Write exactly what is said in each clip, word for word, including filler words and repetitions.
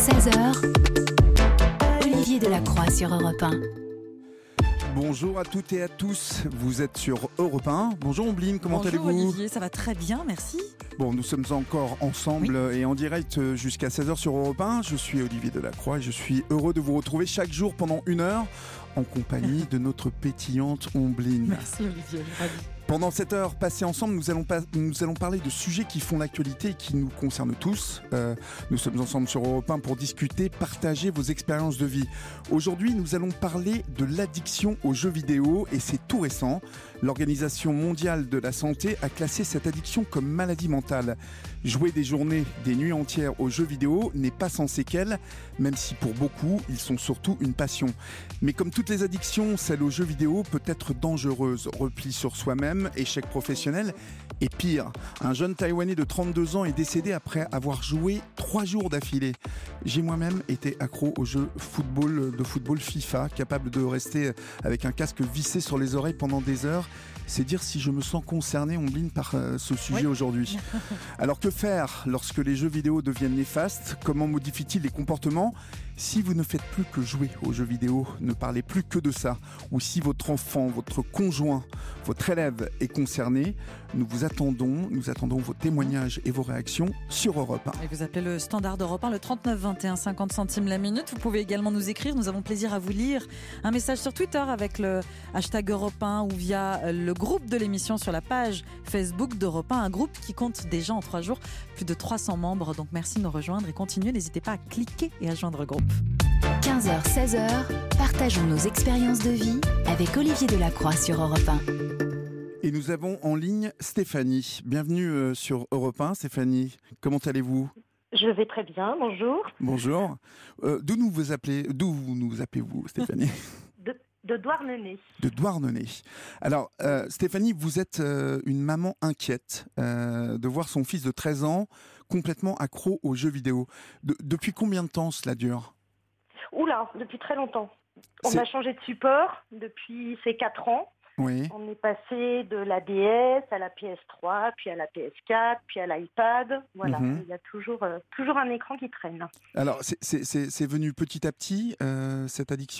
seize heures, Olivier Delacroix sur Europe un. Bonjour à toutes et à tous, vous êtes sur Europe un. Bonjour Ombline, comment Bonjour allez-vous ? Bonjour Olivier, ça va très bien, merci. Bon, nous sommes encore ensemble oui. et en direct jusqu'à seize heures sur Europe un. Je suis Olivier Delacroix et je suis heureux de vous retrouver chaque jour pendant une heure en compagnie de notre pétillante Ombline. Merci Olivier, ravi. Pendant cette heure passée ensemble, nous allons, pas, nous allons parler de sujets qui font l'actualité et qui nous concernent tous. Euh, nous sommes ensemble sur Europe un pour discuter, partager vos expériences de vie. Aujourd'hui, nous allons parler de l'addiction aux jeux vidéo et c'est tout récent. L'Organisation mondiale de la santé a classé cette addiction comme maladie mentale. Jouer des journées, des nuits entières aux jeux vidéo n'est pas sans séquelles, même si pour beaucoup, ils sont surtout une passion. Mais comme toutes les addictions, celle aux jeux vidéo peut être dangereuse. Repli sur soi-même, échec professionnel et pire. Un jeune Taïwanais de trente-deux ans est décédé après avoir joué trois jours d'affilée. J'ai moi-même été accro au jeu football, de football FIFA, capable de rester avec un casque vissé sur les oreilles pendant des heures. C'est dire si je me sens concerné, Ombline, par euh, ce sujet oui. aujourd'hui. Alors que faire lorsque les jeux vidéo deviennent néfastes ? Comment modifie-t-il les comportements ? Si vous ne faites plus que jouer aux jeux vidéo, ne parlez plus que de ça, ou si votre enfant, votre conjoint, votre élève est concerné, nous vous attendons, nous attendons vos témoignages et vos réactions sur Europe un. Et vous appelez le standard d'Europe un, le trente-neuf vingt et un, cinquante centimes la minute. Vous pouvez également nous écrire, nous avons plaisir à vous lire. Un message sur Twitter avec le hashtag Europe un ou via le groupe de l'émission sur la page Facebook d'Europe un, un groupe qui compte déjà en trois jours plus de trois cents membres. Donc merci de nous rejoindre et continuez, n'hésitez pas à cliquer et à joindre le groupe. quinze heures, seize heures, partageons nos expériences de vie avec Olivier Delacroix sur Europe un. Et nous avons en ligne Stéphanie. Bienvenue sur Europe un, Stéphanie. Comment allez-vous ? Je vais très bien, bonjour. Bonjour. Euh, d'où nous vous appelez, d'où vous nous appelez-vous, Stéphanie ? De, de Douarnenez. De Douarnenez. Alors, euh, Stéphanie, vous êtes euh, une maman inquiète euh, de voir son fils de treize ans complètement accro aux jeux vidéo. De, depuis combien de temps cela dure ? Oula, depuis très longtemps. On C'est... a changé de support depuis ces quatre ans. Oui. On est passé de la D S à la P S trois, puis à la P S quatre, puis à l'iPad. Voilà, mm-hmm. Il y a toujours, euh, toujours un écran qui traîne. Alors, c'est, c'est, c'est, c'est venu petit à petit, euh, cette addiction ?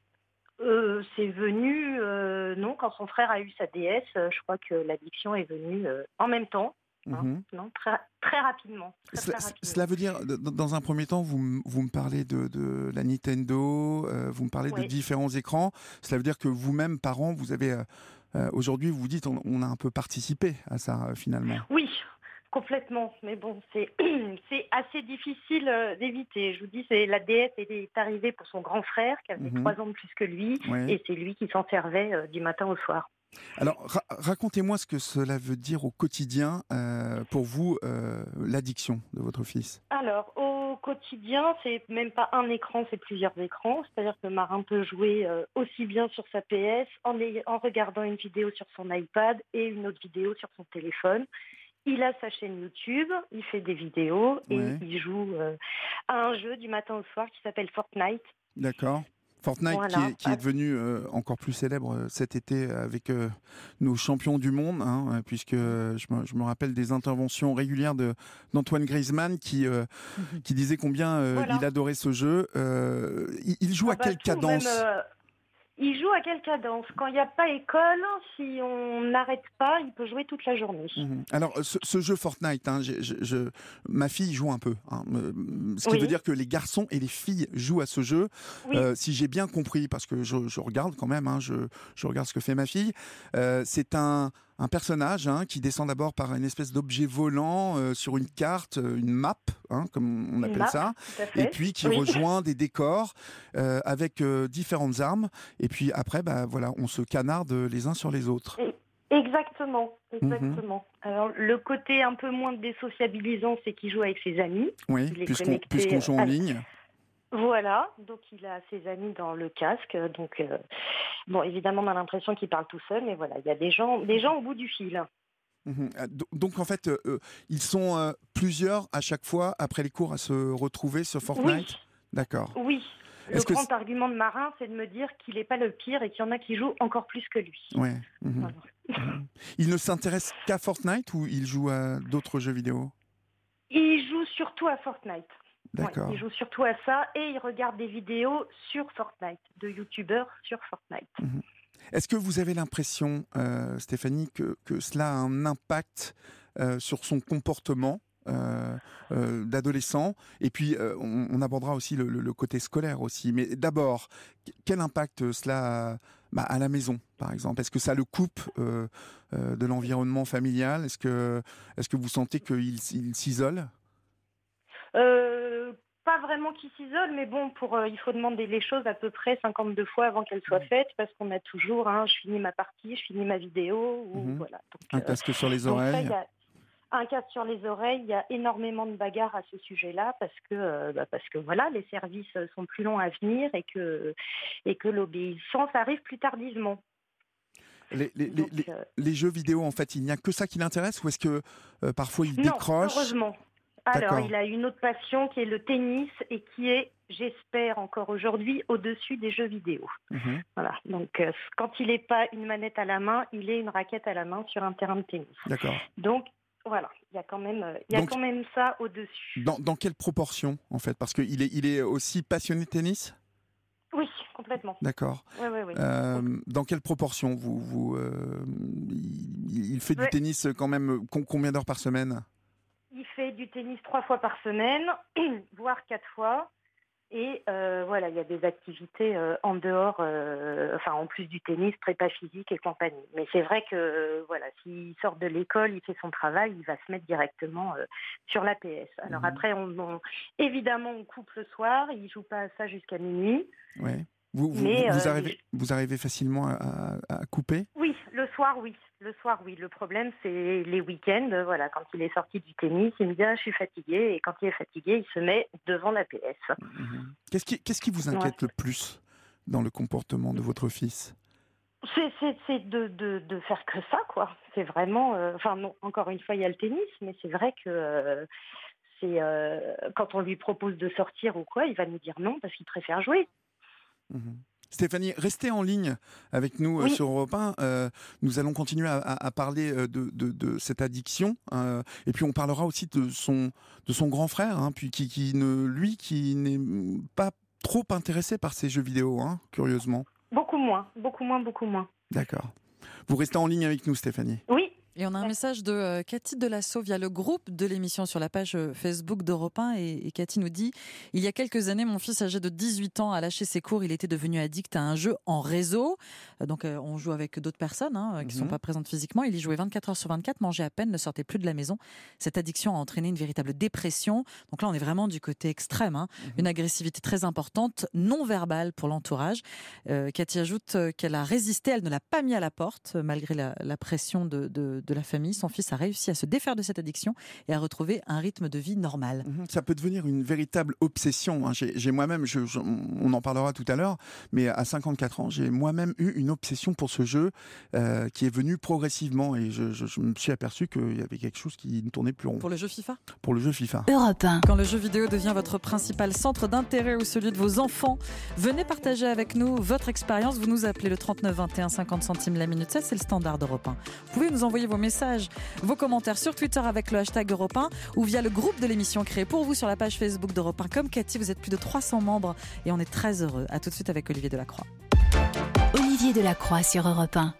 euh, C'est venu, euh, non, quand son frère a eu sa D S, euh, je crois que l'addiction est venue euh, en même temps. Hein, mmh. Non, très, très rapidement. Très, cela, très rapidement. Cela veut dire, dans un premier temps, vous, vous me parlez de, de la Nintendo, euh, vous me parlez oui. de différents écrans. Cela veut dire que vous-même, parents, vous avez euh, aujourd'hui, vous vous dites, on, on a un peu participé à ça euh, finalement. Oui, complètement. Mais bon, c'est, c'est assez difficile euh, d'éviter. Je vous dis, c'est, la D S est arrivée pour son grand frère, qui avait trois mmh. ans de plus que lui, oui. et c'est lui qui s'en servait euh, du matin au soir. Alors, ra- racontez-moi ce que cela veut dire au quotidien euh, pour vous, euh, l'addiction de votre fils. Alors, au quotidien, c'est même pas un écran, c'est plusieurs écrans. C'est-à-dire que Marin peut jouer euh, aussi bien sur sa P S, en, les, en regardant une vidéo sur son iPad et une autre vidéo sur son téléphone. Il a sa chaîne YouTube, il fait des vidéos et ouais. il joue euh, à un jeu du matin au soir qui s'appelle Fortnite. D'accord. Fortnite voilà. qui, est, qui est devenu euh, encore plus célèbre euh, cet été avec euh, nos champions du monde, hein, puisque euh, je, me, je me rappelle des interventions régulières de, d'Antoine Griezmann qui, euh, mm-hmm. qui disait combien euh, voilà. il adorait ce jeu. Euh, il, il joue ah à bah, quelle cadence même, euh, Il joue à quelle cadence ? Quand il n'y a pas école, si on n'arrête pas, il peut jouer toute la journée. Mmh. Alors, ce, ce jeu Fortnite, hein, je, je, je, ma fille joue un peu. Hein, ce qui oui. veut dire que les garçons et les filles jouent à ce jeu. Oui. Euh, si j'ai bien compris, parce que je, je regarde quand même, hein, je, je regarde ce que fait ma fille, euh, c'est un... un personnage hein, qui descend d'abord par une espèce d'objet volant euh, sur une carte, une map, hein, comme on appelle map, ça, et puis qui oui. rejoint des décors euh, avec euh, différentes armes. Et puis après, bah, voilà, on se canarde les uns sur les autres. Exactement, exactement. Mm-hmm. Alors le côté un peu moins désociabilisant, c'est qu'il joue avec ses amis. Oui, puisqu'on, puisqu'on joue en à... ligne. Voilà, donc il a ses amis dans le casque, donc euh, bon évidemment on a l'impression qu'il parle tout seul, mais voilà, il y a des gens, des gens au bout du fil. Mmh. Donc en fait, euh, ils sont euh, plusieurs à chaque fois après les cours à se retrouver sur Fortnite. Oui. D'accord. Oui. Le Est-ce grand que... argument de Marin, c'est de me dire qu'il n'est pas le pire et qu'il y en a qui jouent encore plus que lui. Ouais. Mmh. Voilà. Mmh. Il ne s'intéresse qu'à Fortnite ou il joue à d'autres jeux vidéo ? Il joue surtout à Fortnite. D'accord. Ouais, il joue surtout à ça et il regarde des vidéos sur Fortnite, de youtubeurs sur Fortnite. Mmh. Est-ce que vous avez l'impression, euh, Stéphanie, que, que cela a un impact euh, sur son comportement euh, euh, d'adolescent? Et puis, euh, on, on abordera aussi le, le, le côté scolaire aussi. Mais d'abord, quel impact cela a bah, à la maison, par exemple? Est-ce que ça le coupe euh, euh, de l'environnement familial? Est-ce que, est-ce que vous sentez qu'il il s'isole? Euh, pas vraiment qu'il s'isole, mais bon, pour, euh, il faut demander les choses à peu près cinquante-deux fois avant qu'elles soient faites, parce qu'on a toujours, hein, je finis ma partie, je finis ma vidéo, ou Mmh. voilà. Donc, Un euh, casque sur les donc ça, oreilles? il y a un casque sur les oreilles, il y a énormément de bagarres à ce sujet-là, parce que, euh, bah, parce que voilà, les services sont plus longs à venir et que, et que l'obéissance arrive plus tardivement. Les, les, Donc, les, euh, les jeux vidéo, en fait, il n'y a que ça qui l'intéresse, ou est-ce que euh, parfois il non, décroche? heureusement. Alors, D'accord. il a une autre passion qui est le tennis et qui est, j'espère encore aujourd'hui, au-dessus des jeux vidéo. Mmh. Voilà. Donc, euh, quand il n'est pas une manette à la main, il est une raquette à la main sur un terrain de tennis. D'accord. Donc, voilà, il y a quand même, euh, il y a Donc, quand même ça au-dessus. Dans, dans quelle proportion, en fait? Parce qu'il est, il est aussi passionné de tennis? Oui, complètement. D'accord. Oui, oui, oui. Euh, dans quelle proportion vous, vous, euh, il, il fait du Ouais. tennis quand même com- combien d'heures par semaine? Il fait du tennis trois fois par semaine, voire quatre fois. Et euh, voilà, il y a des activités euh, en dehors, euh, enfin en plus du tennis, prépa physique et compagnie. Mais c'est vrai que euh, voilà, s'il sort de l'école, il fait son travail, il va se mettre directement euh, sur l'A P S. Alors Mmh. après, on, on- évidemment, on coupe le soir, il joue pas à ça jusqu'à minuit. Ouais. Vous, vous, Mais, vous, euh, arrivez, vous arrivez facilement à, à- à couper? Oui, le soir, oui. Le soir, oui. Le problème, c'est les week-ends. Voilà, quand il est sorti du tennis, il me dit ah, je suis fatigué. Et quand il est fatigué, il se met devant l'A P S. Mhm. Qu'est-ce qui, qu'est-ce qui vous inquiète Ouais. le plus dans le comportement de votre fils? C'est, c'est, c'est de, de, de faire que ça, quoi. C'est vraiment... euh, Enfin, non, encore une fois, il y a le tennis, mais c'est vrai que euh, c'est euh, quand on lui propose de sortir ou quoi, il va nous dire non parce qu'il préfère jouer. Mhm. Stéphanie, restez en ligne avec nous euh, Oui. sur Europe un. Euh, nous allons continuer à, à- à parler euh, de, de- de cette addiction. euh, et puis on parlera aussi de son, de son grand frère, hein, puis qui, qui ne, lui, qui n'est pas trop intéressé par ces jeux vidéo, hein, curieusement. Beaucoup moins, beaucoup moins, beaucoup moins. D'accord. Vous restez en ligne avec nous, Stéphanie. Oui. Et on a un message de euh, Cathy Delasso via le groupe de l'émission sur la page euh, Facebook d'Europe un. Et, et Cathy nous dit « Il y a quelques années, mon fils âgé de dix-huit ans a lâché ses cours. Il était devenu addict à un jeu en réseau. Euh, donc euh, on joue avec d'autres personnes hein, qui ne sont Mhm. pas présentes physiquement. Il y jouait vingt-quatre heures sur vingt-quatre, mangeait à peine, ne sortait plus de la maison. Cette addiction a entraîné une véritable dépression. Donc là, on est vraiment du côté extrême. Hein. Mhm. Une agressivité très importante, non verbale pour l'entourage. Euh, Cathy ajoute euh, qu'elle a résisté. Elle ne l'a pas mis à la porte, euh, malgré la, la pression de, de, de la famille. Son fils a réussi à se défaire de cette addiction et à retrouver un rythme de vie normal. Mhm. Ça peut devenir une véritable obsession. hein. J'ai, j'ai moi-même, je- je- on en parlera tout à l'heure, mais à cinquante-quatre ans, j'ai moi-même eu une obsession pour ce jeu euh, qui est venu progressivement et je, je- je me suis aperçu qu'il y avait quelque chose qui ne tournait plus rond Pour le jeu FIFA ? pour le jeu FIFA. Europe un. Quand le jeu vidéo devient votre principal centre d'intérêt ou celui de vos enfants, venez partager avec nous votre expérience. Vous nous appelez le trente-neuf vingt et un, cinquante centimes la minute. Ça, c'est le standard d'Europe un. Vous pouvez nous envoyer vos messages, vos commentaires sur Twitter avec le hashtag Europe un ou via le groupe de l'émission créé pour vous sur la page Facebook d'Europe un. Comme Cathy, vous êtes plus de trois cents membres et on est très heureux. À tout de suite avec Olivier Delacroix. Olivier Delacroix sur Europe un.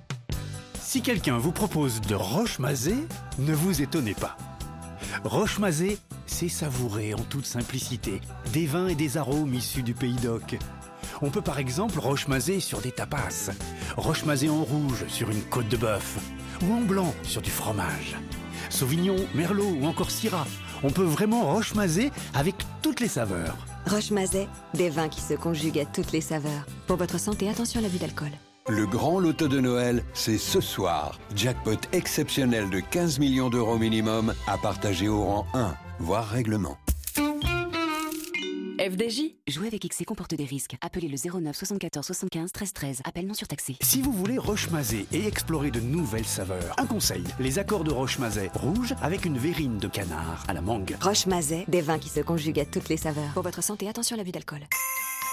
Si quelqu'un vous propose de roche-mazé, ne vous étonnez pas. Roche-mazé, c'est savouré en toute simplicité, des vins et des arômes issus du pays d'Oc. On peut par exemple roche-mazé sur des tapas, roche-mazé en rouge sur une côte de bœuf, ou en blanc sur du fromage. Sauvignon, merlot ou encore syrah, on peut vraiment roche-mazé avec toutes les saveurs. Roche-Mazet, des vins qui se conjuguent à toutes les saveurs. Pour votre santé, attention à l'abus d'alcool. Le grand loto de Noël, c'est ce soir. Jackpot exceptionnel de quinze millions d'euros minimum à partager au rang un, voire règlement. F D J. Jouer avec X C comporte des risques. Appelez le zéro neuf soixante-quatorze soixante-quinze treize treize. Appel non surtaxé. Si vous voulez roche-mazé et explorer de nouvelles saveurs, un conseil, les accords de roche-mazet rouge avec une verrine de canard à la mangue. Roche-Mazet, des vins qui se conjuguent à toutes les saveurs. Pour votre santé, attention à l'abus d'alcool.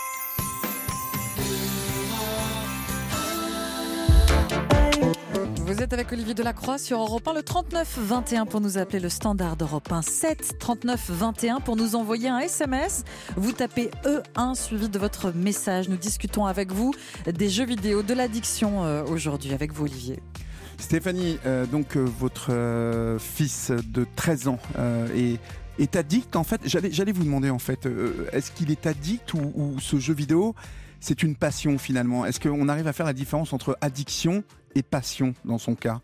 Vous Vous êtes avec Olivier Delacroix sur Europe un, le trente-neuf vingt et un pour nous appeler, le standard d'Europe un, sept trente-neuf vingt et un pour nous envoyer un S M S. Vous tapez E un suivi de votre message. Nous discutons avec vous des jeux vidéo, de l'addiction euh, aujourd'hui avec vous, Olivier. Stéphanie, euh, donc euh, votre euh, fils de treize ans euh, est, est addict en fait. J'allais, j'allais vous demander en fait, euh, est-ce qu'il est addict ou, ou ce jeu vidéo c'est une passion finalement? Est-ce qu'on arrive à faire la différence entre addiction et passion dans son cas?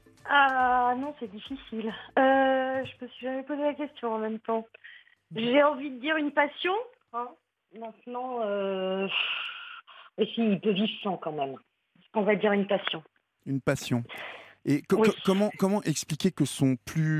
Ah non, c'est difficile. Euh, je me suis jamais posé la question en même temps. J'ai envie de dire une passion. Hein. Maintenant, euh... mais si, il peut vivre sans quand même. On va dire une passion. Une passion. Et co- oui. co- comment, comment expliquer que son,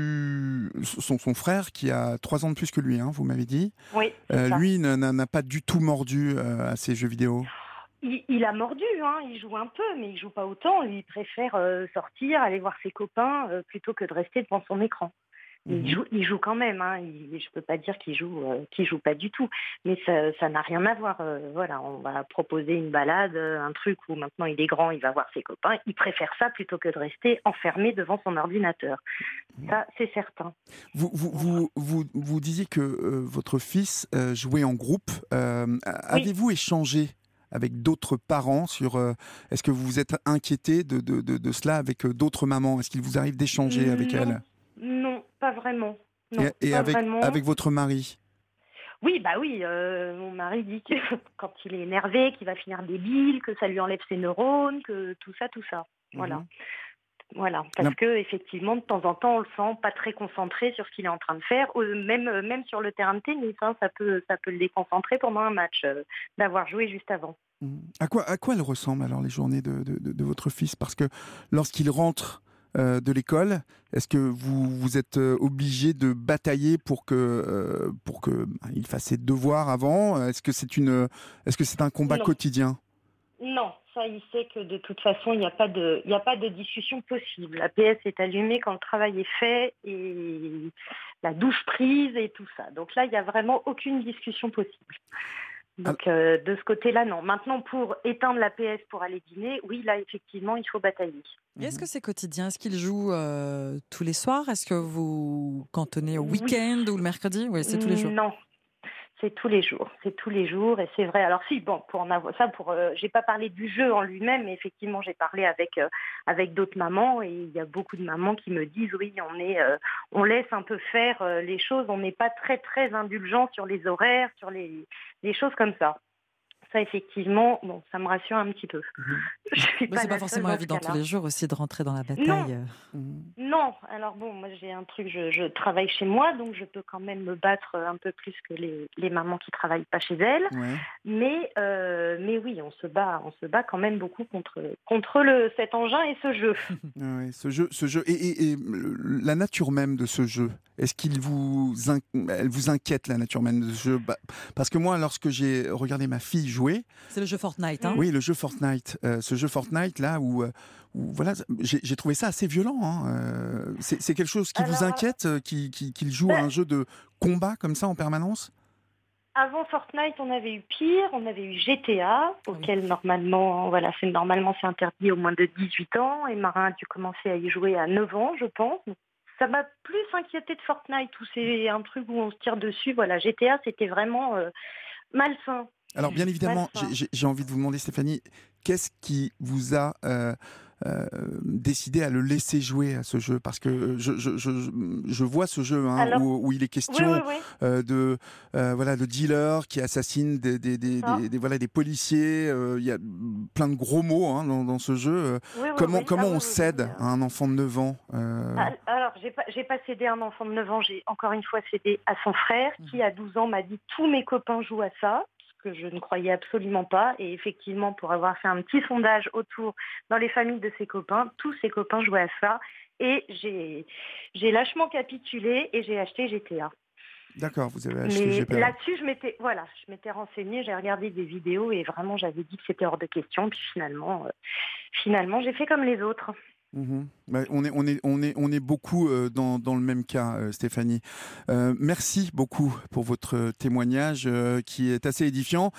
plus, son, son frère, qui a trois ans de plus que lui, hein, vous m'avez dit, oui, euh, lui n'a, n'a pas du tout mordu euh, à ces jeux vidéo? Il, il a mordu, hein, il joue un peu, mais il joue pas autant. Lui, il préfère euh, sortir, aller voir ses copains, euh, plutôt que de rester devant son écran. Mmh. Il, joue, il joue quand même, hein. Il, je peux pas dire qu'il joue, euh, qu'il joue pas du tout, mais ça, ça n'a rien à voir. Euh, voilà, on va proposer une balade, un truc où maintenant il est grand, il va voir ses copains. Il préfère ça plutôt que de rester enfermé devant son ordinateur. Mmh. Ça, c'est certain. Vous, vous, vous, vous, vous disiez que euh, votre fils euh, jouait en groupe. Euh, oui. Avez-vous échangé avec d'autres parents sur euh, est-ce que vous vous êtes inquiété de, de, de, de cela avec euh, d'autres mamans? Est-ce qu'il vous arrive d'échanger non, avec elles? Non, pas vraiment. Non, et et pas avec, vraiment. avec votre mari? Oui, bah oui, euh, mon mari dit que quand il est énervé, qu'il va finir débile, que ça lui enlève ses neurones, que tout ça, tout ça. Voilà. Mmh. Voilà, parce non. que effectivement, de temps en temps, on le sent pas très concentré sur ce qu'il est en train de faire. Même, même sur le terrain de tennis, hein, ça peut, ça peut le déconcentrer pendant un match, euh, d'avoir joué juste avant. Mmh. À quoi, à quoi elles ressemblent alors les journées de, de, de, de votre fils? Parce que lorsqu'il rentre euh, de l'école, est-ce que vous, vous êtes obligé de batailler pour que, euh, pour que bah, il fasse ses devoirs avant? Est-ce que c'est une, est-ce que c'est un combat non. quotidien? Non, ça, il sait que de toute façon, il n'y a pas de, il n'y a pas de discussion possible. La P S est allumée quand le travail est fait et la douche prise et tout ça. Donc là, il n'y a vraiment aucune discussion possible. Donc euh, de ce côté-là, non. Maintenant, pour éteindre la P S pour aller dîner, oui, là, effectivement, il faut batailler. Et est-ce que c'est quotidien? Est-ce qu'il joue euh, tous les soirs? Est-ce que vous cantonnez au week-end oui. ou le mercredi? Oui, c'est tous les jours. Non. C'est tous les jours, c'est tous les jours et c'est vrai. Alors si, bon, pour en avoir ça, pour, euh, j'ai pas parlé du jeu en lui-même, mais effectivement, j'ai parlé avec euh, avec d'autres mamans et il y a beaucoup de mamans qui me disent oui, on est, euh, on laisse un peu faire euh, les choses, on n'est pas très très indulgent sur les horaires, sur les les choses comme ça. Ça, effectivement, bon, ça me rassure un petit peu. Mmh. Je pas c'est pas forcément évident tous les jours aussi de rentrer dans la bataille. Non, mmh. non. Alors bon, moi j'ai un truc, je, je travaille chez moi, donc je peux quand même me battre un peu plus que les, les mamans qui travaillent pas chez elles. Ouais. Mais euh, mais oui, on se bat, on se bat quand même beaucoup contre contre le cet engin et ce jeu. Oui, ce jeu, ce jeu et, et, et la nature même de ce jeu. Est-ce qu'il vous, elle vous inquiète, la nature même de ce jeu? Parce que moi, lorsque j'ai regardé ma fille jouer... C'est le jeu Fortnite, hein? Oui, le jeu Fortnite. Euh, ce jeu Fortnite, là, où, où voilà, j'ai, j'ai trouvé ça assez violent. Hein. Euh, c'est, c'est quelque chose qui Alors, vous inquiète, qu'il qui, qui joue ben, à un jeu de combat comme ça en permanence? Avant Fortnite, on avait eu pire, on avait eu G T A, auquel oui. normalement, voilà, c'est, normalement c'est interdit au moins de dix-huit ans, et Marin a dû commencer à y jouer à neuf ans, je pense. Ça m'a plus inquiété de Fortnite, où c'est un truc où on se tire dessus. Voilà, G T A, c'était vraiment euh, malsain. Alors, bien évidemment, j'ai, j'ai envie de vous demander, Stéphanie, qu'est-ce qui vous a euh, euh, décidé à le laisser jouer à ce jeu? Parce que je, je, je, je vois ce jeu hein, Alors, où, où il est question oui, oui, oui. Euh, de, euh, voilà, de dealers qui assassinent des, des, des, ah. des, des, voilà, des policiers. Euh, il y a plein de gros mots hein, dans, dans ce jeu. Oui, comment oui, comment ah, on oui, cède oui, à un enfant de neuf ans euh... Alors, j'ai pas, j'ai pas cédé à un enfant de neuf ans, j'ai encore une fois cédé à son frère mmh. qui, à douze ans, m'a dit « tous mes copains jouent à ça ». Que je ne croyais absolument pas. Et effectivement, pour avoir fait un petit sondage autour dans les familles de ses copains, tous ses copains jouaient à ça. Et j'ai, j'ai lâchement capitulé et j'ai acheté G T A. D'accord, vous avez acheté Mais G T A. Là-dessus, je m'étais, voilà, je m'étais renseignée, j'ai regardé des vidéos et vraiment, j'avais dit que c'était hors de question. Puis finalement, euh, finalement, j'ai fait comme les autres. Mmh. Bah, on, est, on, est, on, est, on est beaucoup euh, dans, dans le même cas, euh, Stéphanie. Euh, merci beaucoup pour votre témoignage euh, qui est assez édifiant.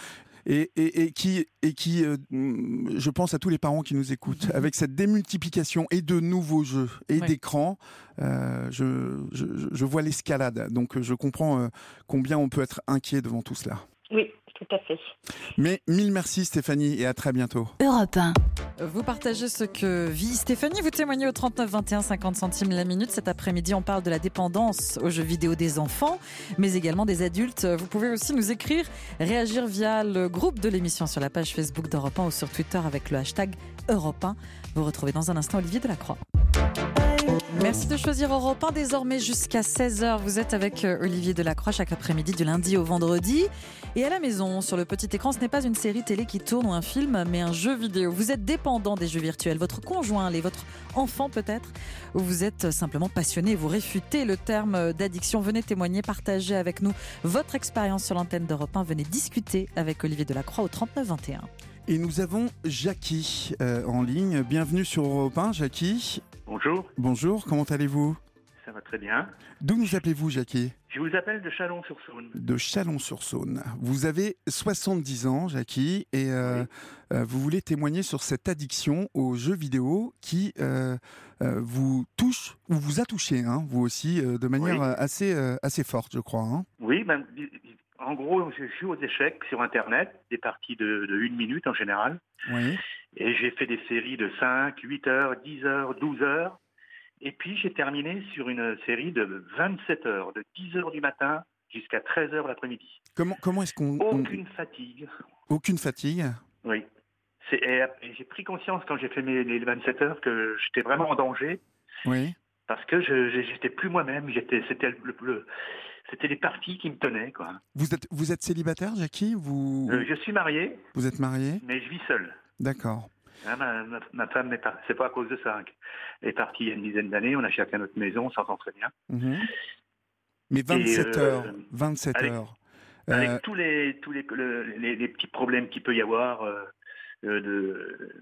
Et, et, et qui, et qui euh, je pense à tous les parents qui nous écoutent, avec cette démultiplication et de nouveaux jeux et Oui. d'écrans, euh, je, je, je vois l'escalade. Donc je comprends euh, combien on peut être inquiet devant tout cela. Oui, tout à fait. Mais mille merci Stéphanie et à très bientôt. Europe un. Vous partagez ce que vit Stéphanie, vous témoignez au trente-neuf vingt et un, cinquante centimes la minute. Cet après-midi, on parle de la dépendance aux jeux vidéo des enfants, mais également des adultes. Vous pouvez aussi nous écrire, réagir via le groupe de l'émission sur la page Facebook d'Europe un ou sur Twitter avec le hashtag Europe un. Vous retrouvez dans un instant Olivier Delacroix. Merci de choisir Europe un. Désormais jusqu'à seize heures, vous êtes avec Olivier Delacroix chaque après-midi du lundi au vendredi. Et à la maison, sur le petit écran, ce n'est pas une série télé qui tourne ou un film, mais un jeu vidéo. Vous êtes dépendant des jeux virtuels, votre conjoint, les, votre enfant peut-être, ou vous êtes simplement passionné, vous réfutez le terme d'addiction. Venez témoigner, partager avec nous votre expérience sur l'antenne d'Europe un. Venez discuter avec Olivier Delacroix au trente-neuf vingt et un. Et nous avons Jackie euh, en ligne. Bienvenue sur Europe un, Jackie. Bonjour. Bonjour, comment allez-vous ? Ça va très bien. D'où nous appelez-vous, Jackie ? Je vous appelle de Chalon-sur-Saône. De Chalon-sur-Saône. Vous avez soixante-dix ans, Jackie, et euh, Oui. euh, vous voulez témoigner sur cette addiction aux jeux vidéo qui euh, euh, vous touche, ou vous a touché, hein, vous aussi, euh, de manière Oui. assez, euh, assez forte, je crois. Hein. Oui, ben, en gros, je joue aux échecs sur Internet, des parties de, de une minute en général. Oui. Et j'ai fait des séries de cinq, huit heures, dix heures, douze heures. Et puis j'ai terminé sur une série de vingt-sept heures, de dix heures du matin jusqu'à treize heures l'après-midi. Comment, comment est-ce qu'on... on- Aucune fatigue. Aucune fatigue. Oui. C'est, et, et j'ai pris conscience quand j'ai fait mes, les vingt-sept heures que j'étais vraiment en danger. Oui. Parce que je, je- j'étais plus moi-même. J'étais, c'était, le, le- c'était les parties qui me tenaient, quoi. Vous êtes, vous êtes célibataire, Jackie ? Vous, Euh, je suis marié, vous êtes marié ? mais je vis seul. D'accord. Hein, ma, ma- ma femme, est par- c'est pas à cause de ça. hein. Elle est partie il y a une dizaine d'années. On a chacun notre maison, on s'entend très bien. Mhm. Mais vingt-sept euh, heures. vingt-sept avec- heures. Avec Euh, tous les tous les, le- les, les petits problèmes qu'il peut y avoir, euh, euh, de,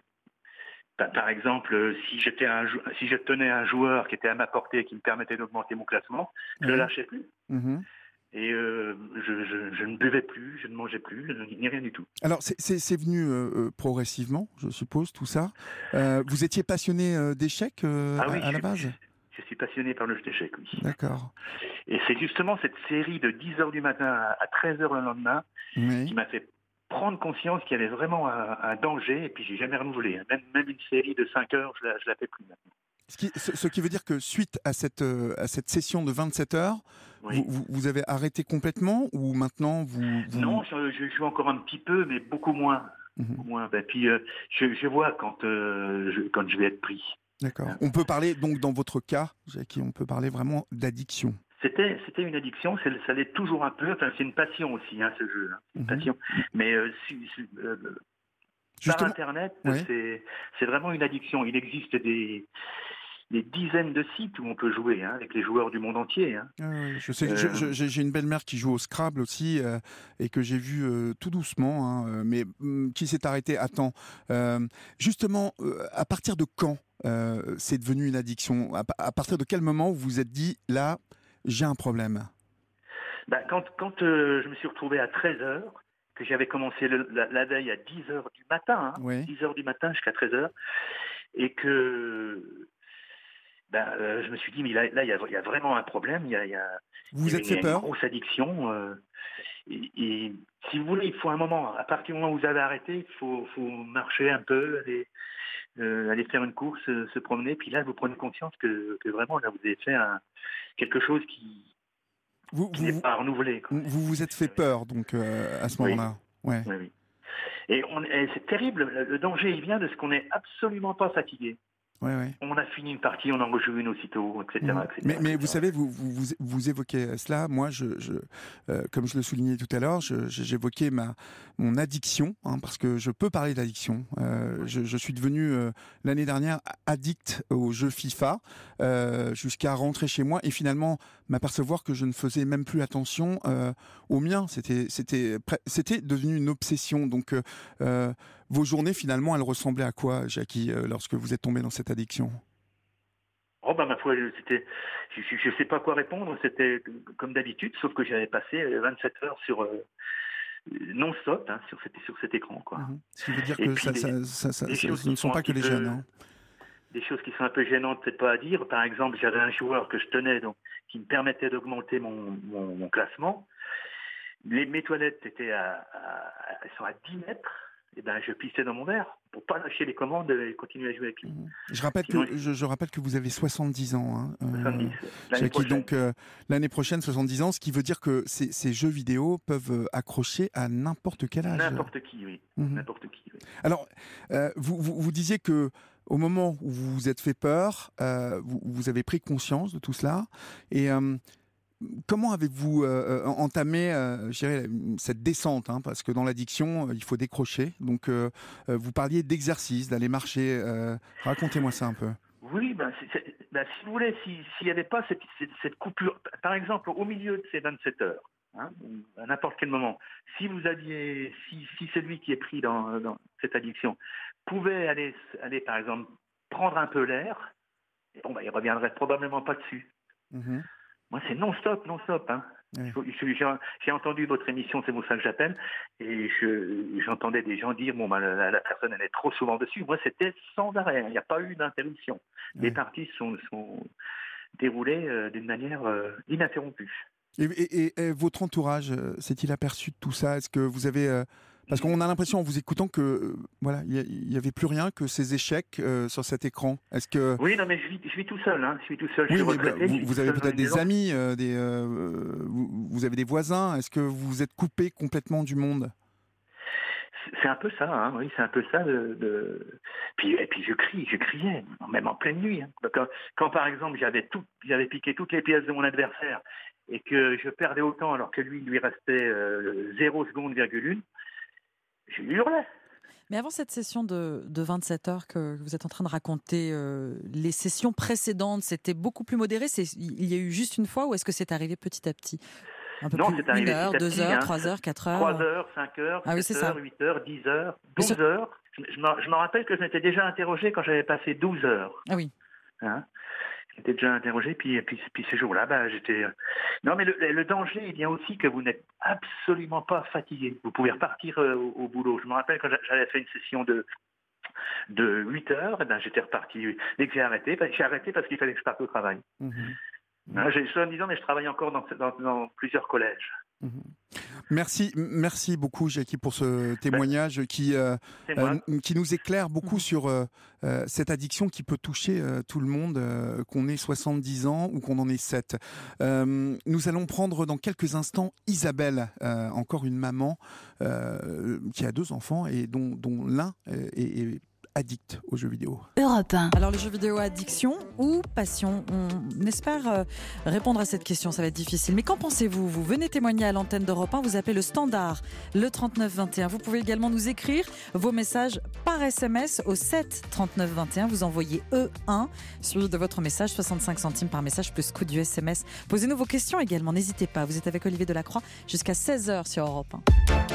par, par exemple, euh, si j'étais un jou- si je tenais un joueur qui était à ma portée, qui me permettait d'augmenter mon classement, je ne Ouais. le lâchais plus. mhm. Et euh, je, je- je ne buvais plus, je ne mangeais plus, je- ni rien du tout. Alors, c'est- c'est c'est venu euh, euh, progressivement, je suppose, tout ça. Euh, vous étiez passionné euh, d'échecs euh, Ah oui, à, à la je- base ? Je suis passionné par le jeu d'échecs, oui. D'accord. Et c'est justement cette série de dix heures du matin à, à treize heures le lendemain Oui. qui m'a fait prendre conscience qu'il y avait vraiment un, un danger, et puis j'ai jamais renouvelé. Même, même une série de cinq heures, je la, je la fais plus maintenant. Ce qui, ce, ce qui veut dire que suite à cette, euh, à cette session de vingt-sept heures, Oui. vous, vous, vous avez arrêté complètement ou maintenant vous... vous- Non, je, je joue encore un petit peu, mais beaucoup moins. Mhm. Beaucoup moins. Ben, puis euh, je, je vois quand, euh, je, quand je vais être pris. D'accord. On peut parler, donc dans votre cas, Jackie, on peut parler vraiment d'addiction. C'était, c'était une addiction, c'est, ça l'est toujours un peu. Enfin, c'est une passion aussi, hein, ce jeu. Hein, une Mhm. passion. Mais euh, si- si- euh, par Justement, Internet, ouais. c'est, c'est vraiment une addiction. Il existe des, des dizaines de sites où on peut jouer hein, avec les joueurs du monde entier. Hein. Euh, je sais, Euh, je- je- j'ai j'ai une belle-mère qui joue au Scrabble aussi euh, et que j'ai vu euh, tout doucement, hein, euh, mais hum, qui s'est arrêtée à temps. Euh, justement, euh, à partir de quand euh, c'est devenu une addiction ? à, pa- à partir de quel moment vous vous êtes dit là, j'ai un problème ? Ben, quand quand euh, je me suis retrouvé à treize heures, que j'avais commencé le- la, la veille à dix heures du matin, hein, Oui. dix heures du matin jusqu'à treize heures, et que ben, euh, je me suis dit, mais là, là, il y a, il y a vraiment un problème, il y a, il y a, Vous vous il y a- êtes il y a fait une peur ? grosse addiction. euh, et, et si vous voulez, il faut un moment, à partir du moment où vous avez arrêté, il faut, faut marcher un peu, aller, euh, aller faire une course, euh, se promener, puis là, vous prenez conscience que, que vraiment, là, vous avez fait un, quelque chose qui, Vous qui vous, n'est pas renouvelé. quoi. vous vous êtes fait peur donc euh, à ce Oui. moment-là. Ouais. Oui, oui. Et, on, et c'est terrible, le, le danger, il vient de ce qu'on n'est absolument pas fatigué. Ouais, ouais. On a fini une partie, on en rejoue une aussitôt, et cetera Mhm. et cetera, Mais, mais et vous cetera. savez, vous, vous, vous, vous évoquez cela. Moi, je, je, euh, comme je le soulignais tout à l'heure, je- je- j'évoquais ma, mon addiction, hein, parce que je peux parler d'addiction. Euh, je, je suis devenu, euh, l'année dernière, addict aux jeux FIFA, euh, jusqu'à rentrer chez moi et finalement m'apercevoir que je ne faisais même plus attention euh, aux miens. C'était, c'était, pre- c'était devenu une obsession. Donc, euh, euh, vos journées, finalement, elles ressemblaient à quoi, Jackie, euh, lorsque vous êtes tombé dans cette addiction ? Oh, bah, ma foi, c'était, je ne sais pas quoi répondre, c'était comme d'habitude, sauf que j'avais passé vingt-sept heures sur, euh, non-stop hein, sur, cet, sur cet écran. Quoi. Mmh. Ce qui veut dire Et que puis ça, des, ça, ça, ça, des ça, choses ce ne sont pas que les peu, jeunes. Hein. Des choses qui sont un peu gênantes, peut-être pas à dire. Par exemple, j'avais un joueur que je tenais, donc, qui me permettait d'augmenter mon, mon, mon classement. Les, mes toilettes étaient à, à, elles sont à dix mètres. Et ben, je pissais dans mon verre pour pas lâcher les commandes et continuer à jouer avec lui. Mmh. Je rappelle Sinon, que je, je rappelle que vous avez soixante-dix ans. Hein, soixante-dix. Euh, l'année Jackie, prochaine. donc euh, l'année prochaine, soixante-dix ans, ce qui veut dire que ces, ces jeux vidéo peuvent accrocher à n'importe quel âge. N'importe qui, oui. Mmh. N'importe qui. Oui. Alors, euh, vous, vous, vous disiez que au moment où vous vous êtes fait peur, euh, vous, vous avez pris conscience de tout cela. Et euh, comment avez-vous euh, entamé euh, je dirais, cette descente hein, parce que dans l'addiction, euh, il faut décrocher. Donc, euh, euh, vous parliez d'exercice, d'aller marcher. Euh, racontez-moi ça un peu. Oui, ben, c'est, c'est, ben, si vous voulez, s'il si n'y avait pas cette, cette, cette coupure, par exemple, au milieu de ces vingt-sept heures, hein, à n'importe quel moment, si vous aviez, si, si celui qui est pris dans, dans cette addiction pouvait aller, aller, par exemple, prendre un peu l'air, bon, ben, il ne reviendrait probablement pas dessus. Mmh. Moi, c'est non-stop, non-stop. Hein. Oui. J'ai, j'ai entendu votre émission, c'est pour ça que j'appelle, et je, j'entendais des gens dire, bon, ben, la, la personne, elle est trop souvent dessus. Moi, c'était sans arrêt, il n'y a pas eu d'interruption. Oui. Les parties sont, sont déroulées euh, d'une manière euh, ininterrompue. Et, et, et, et votre entourage, euh, s'est-il aperçu de tout ça? Est-ce que vous avez... Euh... Parce qu'on a l'impression en vous écoutant que euh, voilà, il n'y avait plus rien que ces échecs euh, sur cet écran. Est-ce que oui, non, mais je vis, je vis tout seul. Hein. Je suis tout seul. Oui, je suis mais retraité, vous, je vous avez peut-être des maison. amis, euh, des, euh, vous, vous avez des voisins. Est-ce que vous vous êtes coupé complètement du monde? C'est un peu ça, hein, oui, c'est un peu ça. De, de... Puis, et puis je crie, je criais, même en pleine nuit. Hein. Quand, quand par exemple j'avais tout, j'avais piqué toutes les pièces de mon adversaire et que je perdais autant alors que lui, il lui restait euh, zéro seconde, virgule une. Je hurlais. Mais avant cette session de, de vingt-sept heures que vous êtes en train de raconter, euh, les sessions précédentes, c'était beaucoup plus modéré. C'est, il y a eu juste une fois ou est-ce que c'est arrivé petit à petit? Un peu Non, plus, c'est arrivé une heure, petit à deux petit, heures, hein. trois heures, quatre heures. Trois heures, cinq heures, ah, sept oui, heures, ça. huit heures, dix heures, douze sur... heures. Je, je, me, je me rappelle que je m'étais déjà interrogé quand j'avais passé douze heures. Ah oui. Hein? J'étais déjà interrogé, puis, puis, puis ce jour-là, bah, j'étais... Non, mais le, le danger, il vient aussi que vous n'êtes absolument pas fatigué. Vous pouvez repartir euh, au, au boulot. Je me rappelle quand j'avais fait une session de, de huit heures, eh ben, j'étais reparti. Dès que j'ai arrêté, ben, j'ai arrêté parce qu'il fallait que je parte au travail. Mmh. Hein, j'ai soixante-dix ans, mais je travaille encore dans, dans, dans plusieurs collèges. Mmh. Merci, merci beaucoup Jackie pour ce témoignage ben, qui, euh, euh, qui nous éclaire beaucoup mmh. sur euh, euh, cette addiction qui peut toucher euh, tout le monde, euh, qu'on ait soixante-dix ans ou qu'on en ait sept. Euh, nous allons prendre dans quelques instants Isabelle, euh, encore une maman euh, qui a deux enfants et dont, dont l'un est, est addict aux jeux vidéo. Europe un. Alors, les jeux vidéo, addiction ou passion? On espère euh, répondre à cette question, ça va être difficile. Mais qu'en pensez-vous? Vous venez témoigner à l'antenne d'Europe un, vous appelez le standard, le trente-neuf vingt et un. Vous pouvez également nous écrire vos messages par S M S au sept trente-neuf vingt et un. Vous envoyez E un, suivi de votre message, soixante-cinq centimes par message, plus coût du S M S. Posez-nous vos questions également, n'hésitez pas. Vous êtes avec Olivier Delacroix jusqu'à seize heures sur Europe un.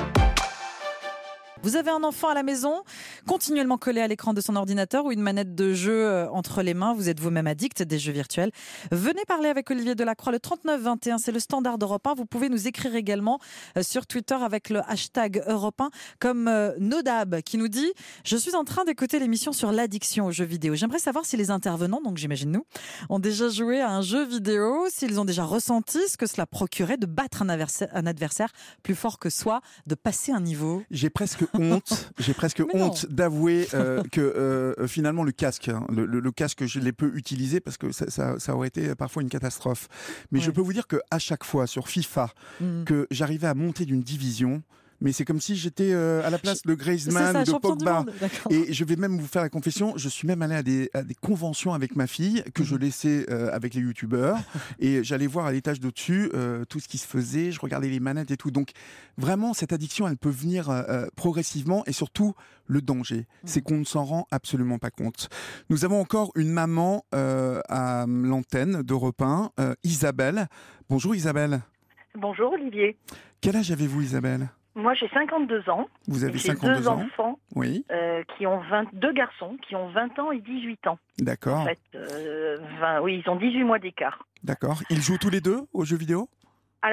Vous avez un enfant à la maison, continuellement collé à l'écran de son ordinateur ou une manette de jeu entre les mains, vous êtes vous-même addict des jeux virtuels. Venez parler avec Olivier Delacroix, le trente-neuf vingt et un, c'est le standard d'Europe un. Vous pouvez nous écrire également sur Twitter avec le hashtag Europe un, comme Nodab qui nous dit « Je suis en train d'écouter l'émission sur l'addiction aux jeux vidéo. J'aimerais savoir si les intervenants, donc j'imagine nous, ont déjà joué à un jeu vidéo, s'ils ont déjà ressenti ce que cela procurait de battre un adversaire, un adversaire plus fort que soi, de passer un niveau. » J'ai presque honte, j'ai presque honte d'avouer euh, que euh, finalement le casque, hein, le, le, le casque, je l'ai peu utilisé parce que ça, ça, ça aurait été parfois une catastrophe. Mais ouais. Je peux vous dire que à chaque fois sur FIFA, mmh. que j'arrivais à monter d'une division. Mais c'est comme si j'étais euh, à la place de Griezmann ça, ou de Pogba. Et je vais même vous faire la confession, je suis même allé à des, à des conventions avec ma fille que mmh. je laissais euh, avec les youtubeurs et j'allais voir à l'étage d'au-dessus euh, tout ce qui se faisait, je regardais les manettes et tout. Donc vraiment, cette addiction, elle peut venir euh, progressivement et surtout, le danger, mmh. c'est qu'on ne s'en rend absolument pas compte. Nous avons encore une maman euh, à l'antenne d'Europe un, euh, Isabelle. Bonjour Isabelle. Bonjour Olivier. Quel âge avez-vous Isabelle ? Moi, j'ai cinquante-deux ans. Vous avez j'ai cinquante-deux deux ans. enfants, oui. euh, qui ont vingt, deux garçons qui ont vingt ans et dix-huit ans. D'accord. En fait, euh, vingt, oui, ils ont dix-huit mois d'écart. D'accord. Ils jouent tous les deux aux jeux vidéo ? Alors,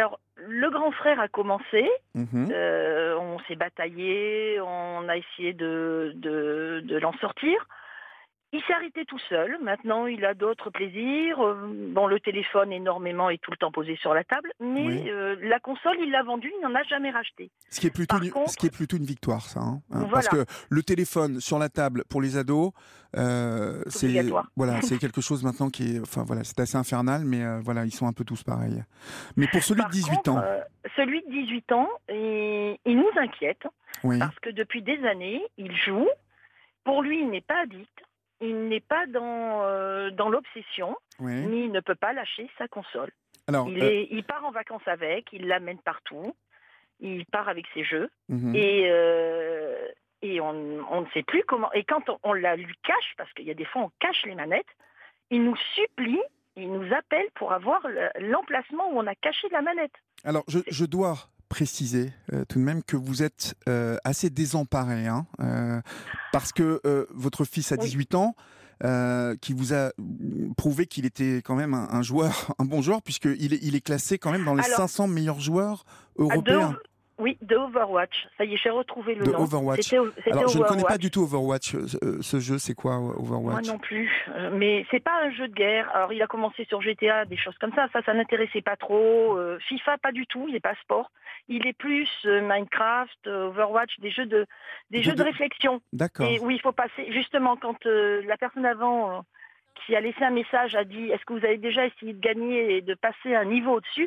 le grand frère a commencé. Mhm. Euh, on s'est bataillé, on a essayé de, de, de l'en sortir. Il s'est arrêté tout seul. Maintenant, il a d'autres plaisirs. Euh, Bon, le téléphone énormément est tout le temps posé sur la table. Mais Oui. euh, la console, il l'a vendue, il n'en a jamais racheté. Ce qui est plutôt, Par une, contre- ce qui est plutôt une victoire, ça. hein, hein, Voilà. Parce que le téléphone sur la table pour les ados, euh, c'est obligatoire. voilà, c'est quelque chose maintenant qui est, enfin voilà, c'est assez infernal, mais euh, voilà, ils sont un peu tous pareils. Mais pour celui Par de dix-huit contre, ans, euh, celui de dix-huit ans, il, il nous inquiète. oui, Parce que depuis des années, il joue. Pour lui, il n'est pas addict. Il n'est pas dans, euh, dans l'obsession, oui. mais il ne peut pas lâcher sa console. Alors, Il, euh, est, il part en vacances avec, il l'amène partout, il part avec ses jeux, mhm. et, euh, et on, on ne sait plus comment. Et quand on, on la lui cache, parce qu'il y a des fois on cache les manettes, il nous supplie, il nous appelle pour avoir le- l'emplacement où on a caché la manette. alors je, je dois préciser euh, tout de même que vous êtes euh, assez désemparé, hein, euh, parce que euh, votre fils a Oui. dix-huit ans. Euh, qui vous a prouvé qu'il était quand même un, un joueur, un bon joueur, puisqu'il est, il est classé quand même dans les Alors, cinq cents meilleurs joueurs Ah, européens. de- oui, de Overwatch. Ça y est, j'ai retrouvé le De nom. Overwatch. C'était, c'était Alors, je ne connais pas Overwatch. du tout Overwatch. euh, Ce jeu, c'est quoi Overwatch? Moi non plus, Euh, mais c'est pas un jeu de guerre. Alors il a commencé sur G T A, des choses comme ça, ça, ça n'intéressait pas trop. Euh, FIFA, pas du tout, il n'est pas sport. Il est plus euh, Minecraft, euh, Overwatch, des jeux de, des De- jeux de de- réflexion. D'accord. Et où il faut passer, justement, quand euh, la personne avant euh, qui a laissé un message a dit, est-ce que vous avez déjà essayé de gagner et de passer un niveau au-dessus?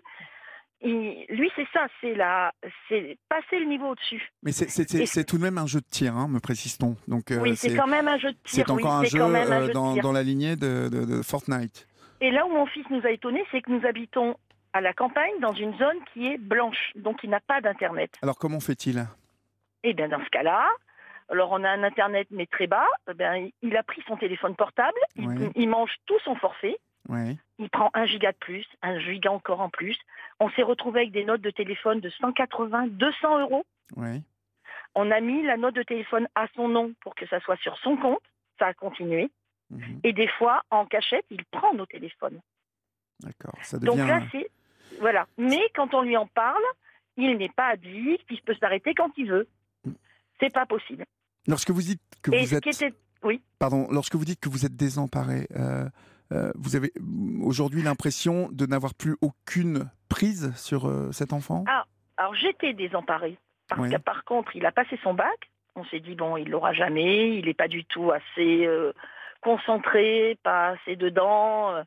Il- lui, c'est ça, c'est la, c'est passer le niveau au-dessus. Mais c'est- c'est c'est- Et- c'est tout de même un jeu de tir, hein, me précise-t-on. Donc, euh, oui, c'est quand même un jeu de tir. c'est encore oui, un c'est jeu quand même un euh, jeu de dans, tir. dans la lignée de, de- de Fortnite. Et là où mon fils nous a étonnés, c'est que nous habitons à la campagne, dans une zone qui est blanche, donc il n'a pas d'Internet. Alors, comment fait-il? Et bien dans ce cas-là, alors on a un Internet mais très bas, eh bien, il a pris son téléphone portable, il, Oui. il mange tout son forfait, Oui. il prend un giga de plus, un giga encore en plus. On s'est retrouvé avec des notes de téléphone de cent quatre-vingts, deux cents euros. Oui. On a mis la note de téléphone à son nom pour que ça soit sur son compte, ça a continué. Mhm. Et des fois, en cachette, il prend nos téléphones. D'accord. Ça Donc devient. là, c'est... Voilà. Mais quand on lui en parle, il n'est pas addict, il peut s'arrêter quand il veut. C'est pas possible. Lorsque vous dites que Et vous ce êtes. qui était... Oui. Pardon. Lorsque vous dites que vous êtes désemparé, euh, euh, vous avez aujourd'hui l'impression de n'avoir plus aucune prise sur euh, cet enfant? Ah, alors j'étais désemparée. Parce Oui. que par contre, il a passé son bac. On s'est dit, bon, il l'aura jamais. Il n'est pas du tout assez euh, concentré, pas assez dedans.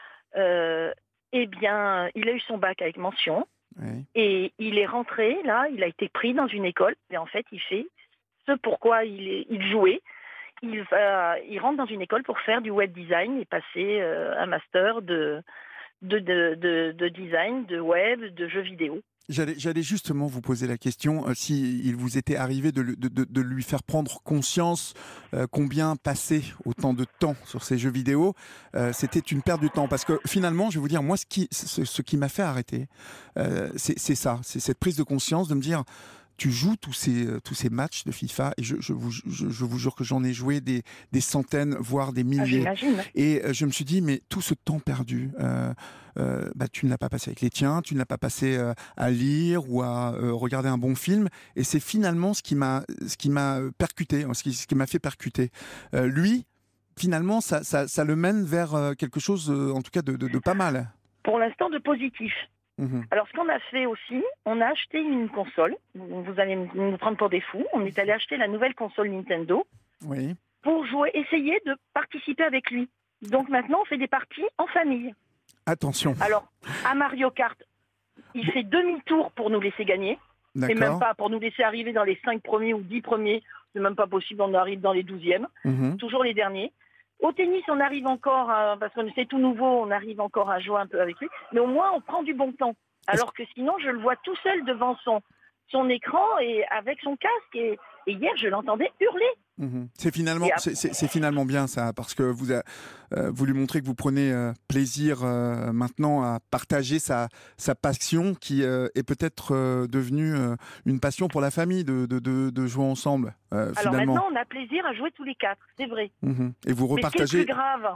Euh, eh bien, il a eu son bac avec mention. Oui. Et il est rentré, là, il a été pris dans une école. Et en fait, il fait ce pourquoi il, est, il jouait. Il, va, il rentre dans une école pour faire du web design et passer euh, un master de, de, de, de, de design, de web, de jeux vidéo. J'allais, j'allais justement vous poser la question euh, si il vous était arrivé de, de, de, de lui faire prendre conscience euh, combien passer autant de temps sur ces jeux vidéo, euh, c'était une perte de temps. Parce que finalement, je vais vous dire, moi, ce qui, ce, ce qui m'a fait arrêter, euh, c'est, c'est ça, c'est cette prise de conscience de me dire, tu joues tous ces, euh, tous ces matchs de FIFA, et je, je, vous, je, je vous jure que j'en ai joué des, des centaines, voire des Ah, milliers. j'imagine. Et euh, je me suis dit, mais tout ce temps perdu, euh, euh, bah, tu ne l'as pas passé avec les tiens, tu ne l'as pas passé euh, à lire ou à euh, regarder un bon film. Et c'est finalement ce qui m'a, ce qui m'a percuté, ce qui, ce qui m'a fait percuter. Euh, lui, finalement, ça, ça, ça le mène vers euh, quelque chose, euh, en tout cas, de, de, de pas mal. Pour l'instant, de positif. Mmh. Alors, ce qu'on a fait aussi, on a acheté une console. Vous allez nous prendre pour des fous. On est allé acheter la nouvelle console Nintendo Oui. pour jouer, essayer de participer avec lui. Donc maintenant, on fait des parties en famille. Attention. Alors, à Mario Kart, il fait demi-tour pour nous laisser gagner. Et même D'accord. pas pour nous laisser arriver dans les cinq premiers ou dix premiers. C'est même pas possible, on arrive dans les douzièmes. Mmh. Toujours les derniers. Au tennis, on arrive encore, à, parce que c'est tout nouveau, on arrive encore à jouer un peu avec lui. Mais au moins, on prend du bon temps. Alors que sinon, je le vois tout seul devant son, son écran et avec son casque. Et, et hier, je l'entendais hurler. Mmh. C'est finalement, Et après- c'est, c'est, c'est finalement bien ça, parce que vous, a, euh, vous lui montrez que vous prenez euh, plaisir euh, maintenant à partager sa, sa passion qui euh, est peut-être euh, devenue euh, une passion pour la famille de, de, de, de jouer ensemble. Euh, Alors finalement. maintenant, on a plaisir à jouer tous les quatre, c'est vrai. Mmh. Et vous Mais ce qui est le repartagez. plus grave,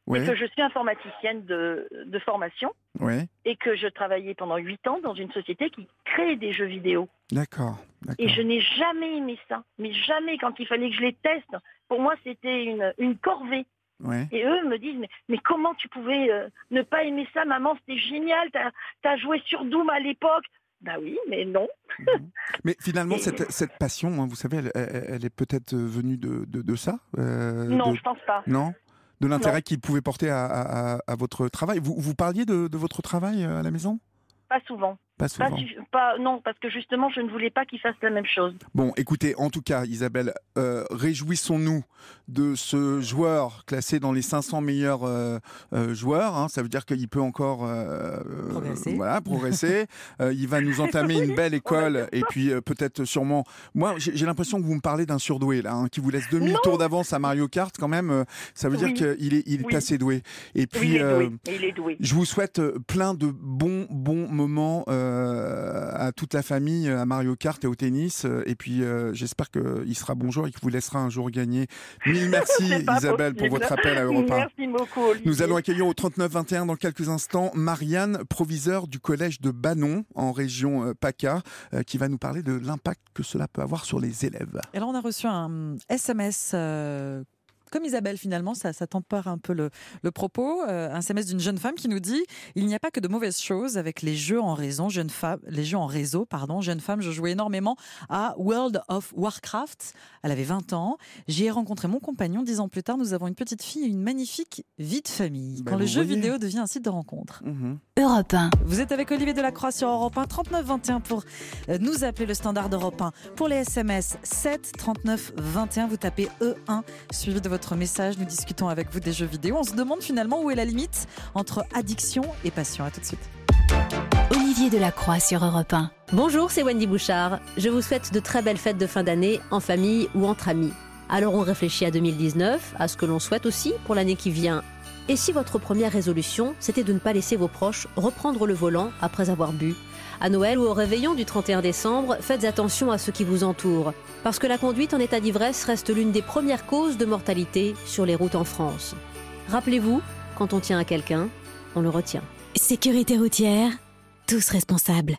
Ouais. C'est que je suis informaticienne de, de formation Ouais. et que je travaillais pendant huit ans dans une société qui crée des jeux vidéo. D'accord. D'accord. Et je n'ai jamais aimé ça. Mais jamais, quand il fallait que je les teste, pour moi, c'était une, une corvée. Ouais. Et eux me disent, mais, mais comment tu pouvais euh, ne pas aimer ça, maman, c'était génial, t'as, t'as joué sur Doom à l'époque. Bah oui, mais non. Mmh. Mais finalement, cette, cette passion, hein, vous savez, elle, elle, elle est peut-être venue de, de, de ça euh, Non, de... je pense pas. Non, de l'intérêt Non. qu'il pouvait porter à, à, à votre travail. Vous, vous parliez de, de votre travail à la maison ? Pas souvent. Pas souvent. Pas, su- pas, non, parce que justement, je ne voulais pas qu'ils fassent la même chose. Bon, écoutez, en tout cas, Isabelle, euh, réjouissons-nous de ce joueur classé dans les cinq cents meilleurs euh, euh, joueurs. Hein. Ça veut dire qu'il peut encore euh, Progresser. Euh, voilà, progresser. euh, il va nous entamer une belle école et puis euh, peut-être sûrement... Moi, j'ai, j'ai l'impression que vous me parlez d'un surdoué, là, hein, qui vous laisse demi-tour d'avance à Mario Kart quand même. euh, ça veut Oui. dire qu'il est, il est Oui. assez doué. Et puis, Oui, il est doué. euh, Il est doué. je vous souhaite euh, plein de bons, bons moments euh, à toute la famille, à Mario Kart et au tennis. euh, Et puis, euh, j'espère qu'il sera bon joueur et qu'il vous laissera un jour gagner. Mille merci, C'est pas Isabelle, possible. pour votre appel à Europe un. Merci beaucoup, Olivier. Nous allons accueillir au trente-neuf vingt et un dans quelques instants Marianne, proviseure du collège de Banon, en région euh, PACA, euh, qui va nous parler de l'impact que cela peut avoir sur les élèves. Et là, on a reçu un S M S. Euh... Comme Isabelle, finalement, ça, ça tempère un peu le, le propos. Euh, un S M S d'une jeune femme qui nous dit « Il n'y a pas que de mauvaises choses avec les jeux en réseau. Jeune femme, les jeux en réseau, pardon. Jeune femme, je jouais énormément à World of Warcraft. Elle avait vingt ans. J'y ai rencontré mon compagnon. Dix ans plus tard, nous avons une petite fille et une magnifique vie de famille. Ben, Quand le vous jeu voyez. vidéo devient un site de rencontre. Mmh. Europe un. Vous êtes avec Olivier Delacroix sur Europe un, trente-neuf vingt et un pour euh, nous appeler, le standard d'Europe un. Pour les S M S, sept trente-neuf vingt et un, vous tapez E un, suivi de votre message. Nous discutons avec vous des jeux vidéo. On se demande finalement où est la limite entre addiction et passion. À tout de suite. Olivier Delacroix sur Europe un. Bonjour, c'est Wendy Bouchard. Je vous souhaite de très belles fêtes de fin d'année, en famille ou entre amis. Alors on réfléchit à deux mille dix-neuf, à ce que l'on souhaite aussi pour l'année qui vient. Et si votre première résolution, c'était de ne pas laisser vos proches reprendre le volant après avoir bu ? À Noël ou au réveillon du trente et un décembre, faites attention à ceux qui vous entourent. Parce que la conduite en état d'ivresse reste l'une des premières causes de mortalité sur les routes en France. Rappelez-vous, quand on tient à quelqu'un, on le retient. Sécurité routière, tous responsables.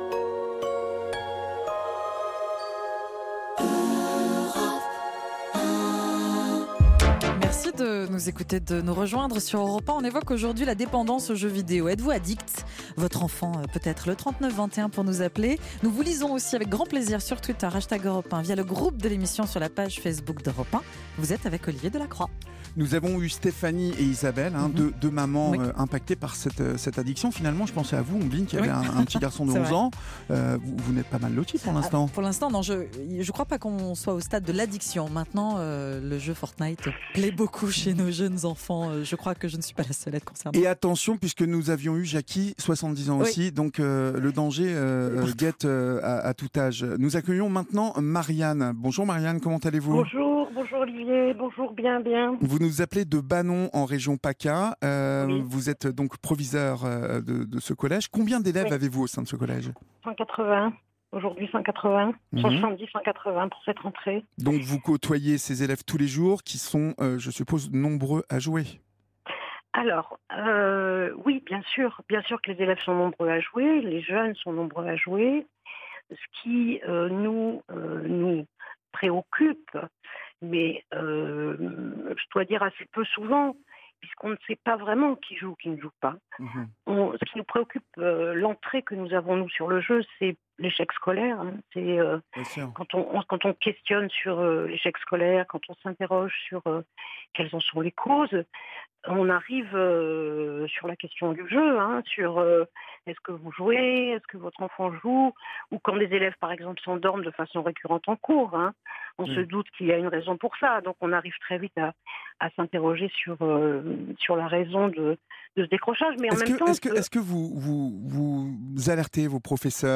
Merci de nous écouter, de nous rejoindre sur Europe un. On évoque aujourd'hui la dépendance aux jeux vidéo. Êtes-vous addict ? Votre enfant euh, peut-être. Le trente-neuf vingt et un pour nous appeler. Nous vous lisons aussi avec grand plaisir sur Twitter, hashtag Europe un, via le groupe de l'émission sur la page Facebook d'Europe un. Vous êtes avec Olivier Delacroix. Nous avons eu Stéphanie et Isabelle, hein, Mhm. deux, deux mamans Oui. euh, impactées par cette, euh, cette addiction. Finalement, je pensais à vous, Ombline, qui avait Oui. un, un petit garçon de C'est onze vrai. ans. Euh, vous, vous n'êtes pas mal lotis pour l'instant. Ah, pour l'instant, non. Je ne crois pas qu'on soit au stade de l'addiction. Maintenant, euh, le jeu Fortnite plaît beaucoup chez nos jeunes enfants. Euh, Je crois que je ne suis pas la seule à être concernée. Et attention, puisque nous avions eu Jackie, soixante-dix ans Oui. aussi, donc euh, le danger euh, euh, guette euh, à, à tout âge. Nous accueillons maintenant Marianne. Bonjour Marianne, comment allez-vous ? Bonjour, bonjour Olivier, bonjour, bien, bien. Vous nous appelez de Banon en région PACA. Euh, Oui. Vous êtes donc proviseur euh, de, de ce collège. Combien d'élèves Oui. avez-vous au sein de ce collège ? cent quatre-vingts, aujourd'hui cent quatre-vingts, Mhm. soixante-dix, cent quatre-vingts pour cette rentrée. Donc vous côtoyez ces élèves tous les jours qui sont, euh, je suppose, nombreux à jouer. Alors, euh, oui, bien sûr, bien sûr que les élèves sont nombreux à jouer, les jeunes sont nombreux à jouer. Ce qui euh, nous, euh, nous préoccupe, mais euh, je dois dire assez peu souvent, puisqu'on ne sait pas vraiment qui joue ou qui ne joue pas. Mhm. On- ce qui nous préoccupe, euh, l'entrée que nous avons, nous, sur le jeu, c'est l'échec scolaire. hein. C'est euh, Bien sûr. quand on, on- quand on questionne sur euh, l'échec scolaire, quand on s'interroge sur euh, quelles en sont les causes, on arrive euh, sur la question du jeu, hein, sur euh, est-ce que vous jouez, est-ce que votre enfant joue, ou quand des élèves, par exemple, s'endorment de façon récurrente en cours. hein. On Mm. se doute qu'il y a une raison pour ça, donc on arrive très vite à, à s'interroger sur, euh, sur la raison de, de ce décrochage. Mais en Est-ce même que, temps, est-ce que, est-ce que vous, vous, vous alertez vos professeurs euh,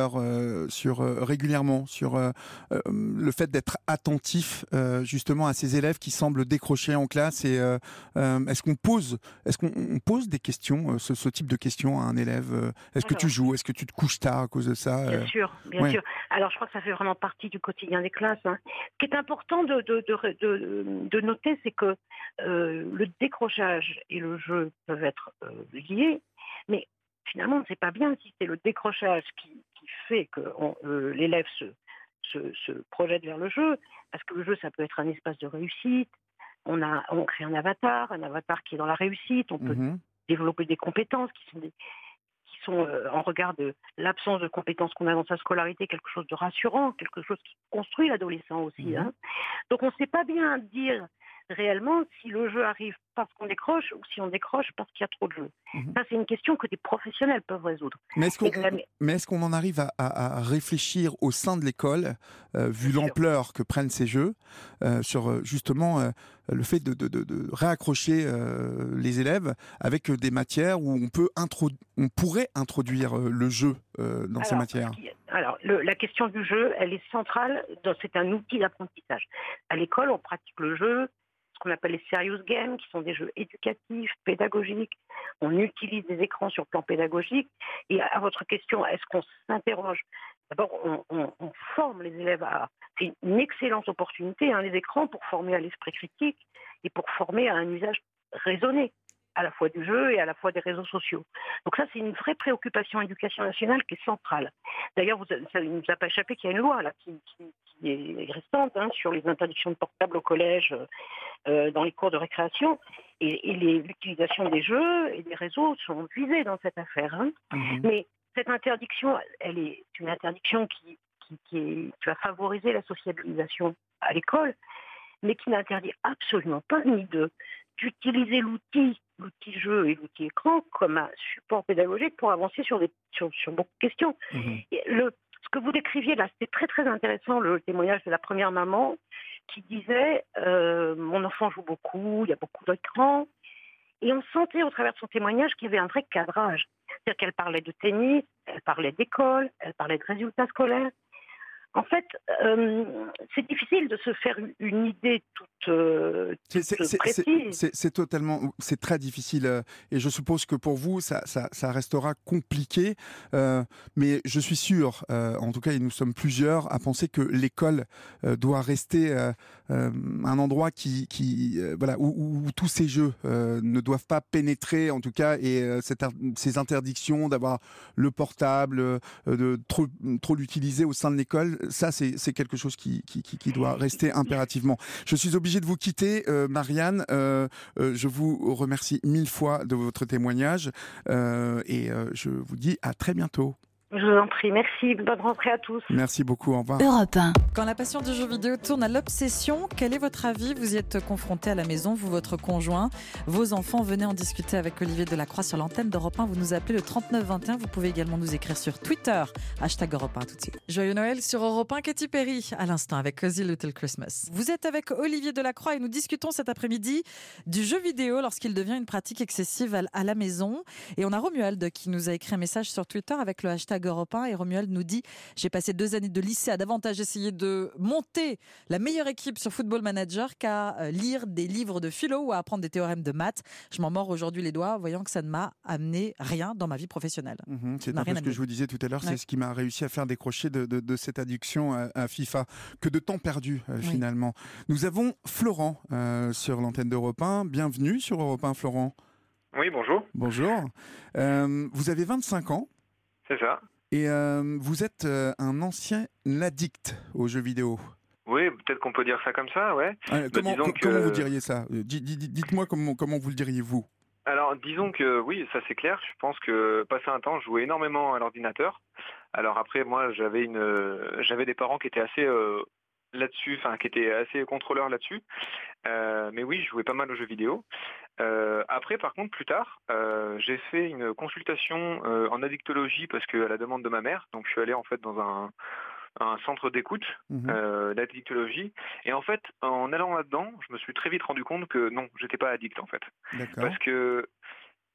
euh, sur euh, régulièrement sur euh, euh, le fait d'être attentif euh, justement à ces élèves qui semblent décrocher en classe et euh, euh, est-ce qu'on pose est-ce qu'on on pose des questions euh, ce, ce type de questions à un élève euh, est-ce Alors, que tu joues, est-ce que tu te couches tard à cause de ça Bien euh... sûr, bien ouais. sûr. Alors je crois que ça fait vraiment partie du quotidien des classes. Hein. Ce qui est important de, de, de, de, de noter, c'est que euh, le décrochage et le jeu peuvent être euh, liés, mais finalement, on ne sait pas bien si c'est le décrochage qui, qui fait que on, euh, l'élève se, se, se projette vers le jeu, parce que le jeu, ça peut être un espace de réussite. On, a, on crée un avatar, un avatar qui est dans la réussite. On peut Mmh. développer des compétences qui sont des qui sont euh, en regard de l'absence de compétences qu'on a dans sa scolarité, quelque chose de rassurant, quelque chose qui construit l'adolescent aussi. Mmh. Hein. Donc on ne sait pas bien dire réellement si le jeu arrive parce qu'on décroche ou si on décroche parce qu'il y a trop de jeux. Mmh. Ça, c'est une question que des professionnels peuvent résoudre. Mais est-ce qu'on, Exam... mais est-ce qu'on en arrive à, à, à réfléchir au sein de l'école, euh, vu Bien l'ampleur sûr. que prennent ces jeux, euh, sur justement euh, le fait de, de, de, de réaccrocher euh, les élèves avec des matières où on, peut introdu- on pourrait introduire euh, le jeu euh, dans alors, ces matières qui... Alors, le, la question du jeu, elle est centrale. Dans, c'est un outil d'apprentissage. À l'école, on pratique le jeu, ce qu'on appelle les serious games, qui sont des jeux éducatifs, pédagogiques. On utilise des écrans sur le plan pédagogique. Et à votre question, est-ce qu'on s'interroge ? D'abord, on, on, on forme les élèves à... C'est une excellente opportunité, hein, les écrans, pour former à l'esprit critique et pour former à un usage raisonné, à la fois du jeu et à la fois des réseaux sociaux. Donc ça, c'est une vraie préoccupation éducation nationale qui est centrale. D'ailleurs, vous, ça ne nous a pas échappé qu'il y a une loi là, qui, qui, qui est récente hein, sur les interdictions de portables au collège, euh, dans les cours de récréation. Et, et les, l'utilisation des jeux et des réseaux sont visés dans cette affaire. Hein. Mmh. Mais cette interdiction, elle est une interdiction qui, qui, qui, est, qui va favoriser la sociabilisation à l'école, mais qui n'interdit absolument pas ni de d'utiliser l'outil, l'outil jeu et l'outil écran comme un support pédagogique pour avancer sur, des, sur, sur beaucoup de questions. Mmh. Et le, ce que vous décriviez là, c'était très très intéressant, le témoignage de la première maman qui disait euh, « mon enfant joue beaucoup, il y a beaucoup d'écrans ». Et on sentait au travers de son témoignage qu'il y avait un vrai cadrage. C'est-à-dire qu'elle parlait de tennis, elle parlait d'école, elle parlait de résultats scolaires. En fait, euh, c'est difficile de se faire une idée toute, euh, toute c'est, c'est, précise. C'est, c'est, c'est totalement, c'est très difficile, euh, et je suppose que pour vous, ça, ça, ça restera compliqué. Euh, mais je suis sûr, euh, en tout cas, et nous sommes plusieurs à penser que l'école euh, doit rester euh, euh, un endroit qui, qui, euh, voilà, où, où, où tous ces jeux euh, ne doivent pas pénétrer, en tout cas, et euh, cette, ces interdictions d'avoir le portable, euh, de trop, trop l'utiliser au sein de l'école. Ça, c'est, c'est quelque chose qui, qui, qui doit rester impérativement. Je suis obligé de vous quitter, euh, Marianne. Euh, euh, je vous remercie mille fois de votre témoignage euh, et euh, je vous dis à très bientôt. Je vous en prie, merci. Bonne rentrée à tous. Merci beaucoup, au revoir. Europe un. Quand la passion du jeu vidéo tourne à l'obsession, quel est votre avis ? Vous y êtes confronté à la maison, vous, votre conjoint, vos enfants. Venez en discuter avec Olivier Delacroix sur l'antenne d'Europe un. Vous nous appelez le trente-neuf vingt et un. Vous pouvez également nous écrire sur Twitter, hashtag Europe un, tout de suite. Joyeux Noël sur Europe un, Katy Perry, à l'instant avec Cozy Little Christmas. Vous êtes avec Olivier Delacroix et nous discutons cet après-midi du jeu vidéo lorsqu'il devient une pratique excessive à la maison. Et on a Romuald qui nous a écrit un message sur Twitter avec le hashtag Europe un. Et Romuald nous dit « J'ai passé deux années de lycée à davantage essayer de monter la meilleure équipe sur Football Manager qu'à lire des livres de philo ou à apprendre des théorèmes de maths. Je m'en mords aujourd'hui les doigts, voyant que ça ne m'a amené rien dans ma vie professionnelle. Mmh, » C'est un peu ce que je vous disais tout à l'heure, ouais. C'est ce qui m'a réussi à faire décrocher de, de, de cette addiction à, à FIFA. Que de temps perdu, euh, oui. Finalement. Nous avons Florent euh, sur l'antenne d'Europe un. Bienvenue sur Europe un, Florent. Oui, bonjour. Bonjour. Euh, vous avez vingt-cinq ans. C'est ça. Et euh, vous êtes euh, un ancien addict aux jeux vidéo. Oui, peut-être qu'on peut dire ça comme ça, ouais. Euh, comment, bah, com- que... comment vous diriez ça ? Dites-moi comment, comment vous le diriez, vous. Alors, disons que oui, ça c'est clair. Je pense que passé un temps, je jouais énormément à l'ordinateur. Alors après, moi, j'avais une, euh, j'avais des parents qui étaient assez euh, là-dessus, enfin, qui étaient assez contrôleurs là-dessus. Euh, mais oui, je jouais pas mal aux jeux vidéo. Euh, après, par contre, plus tard, euh, j'ai fait une consultation euh, en addictologie parce que à la demande de ma mère. Donc, je suis allé en fait dans un, un centre d'écoute mmh. euh, d'addictologie. Et en fait, en allant là-dedans, je me suis très vite rendu compte que non, j'étais pas addict en fait. D'accord. Parce que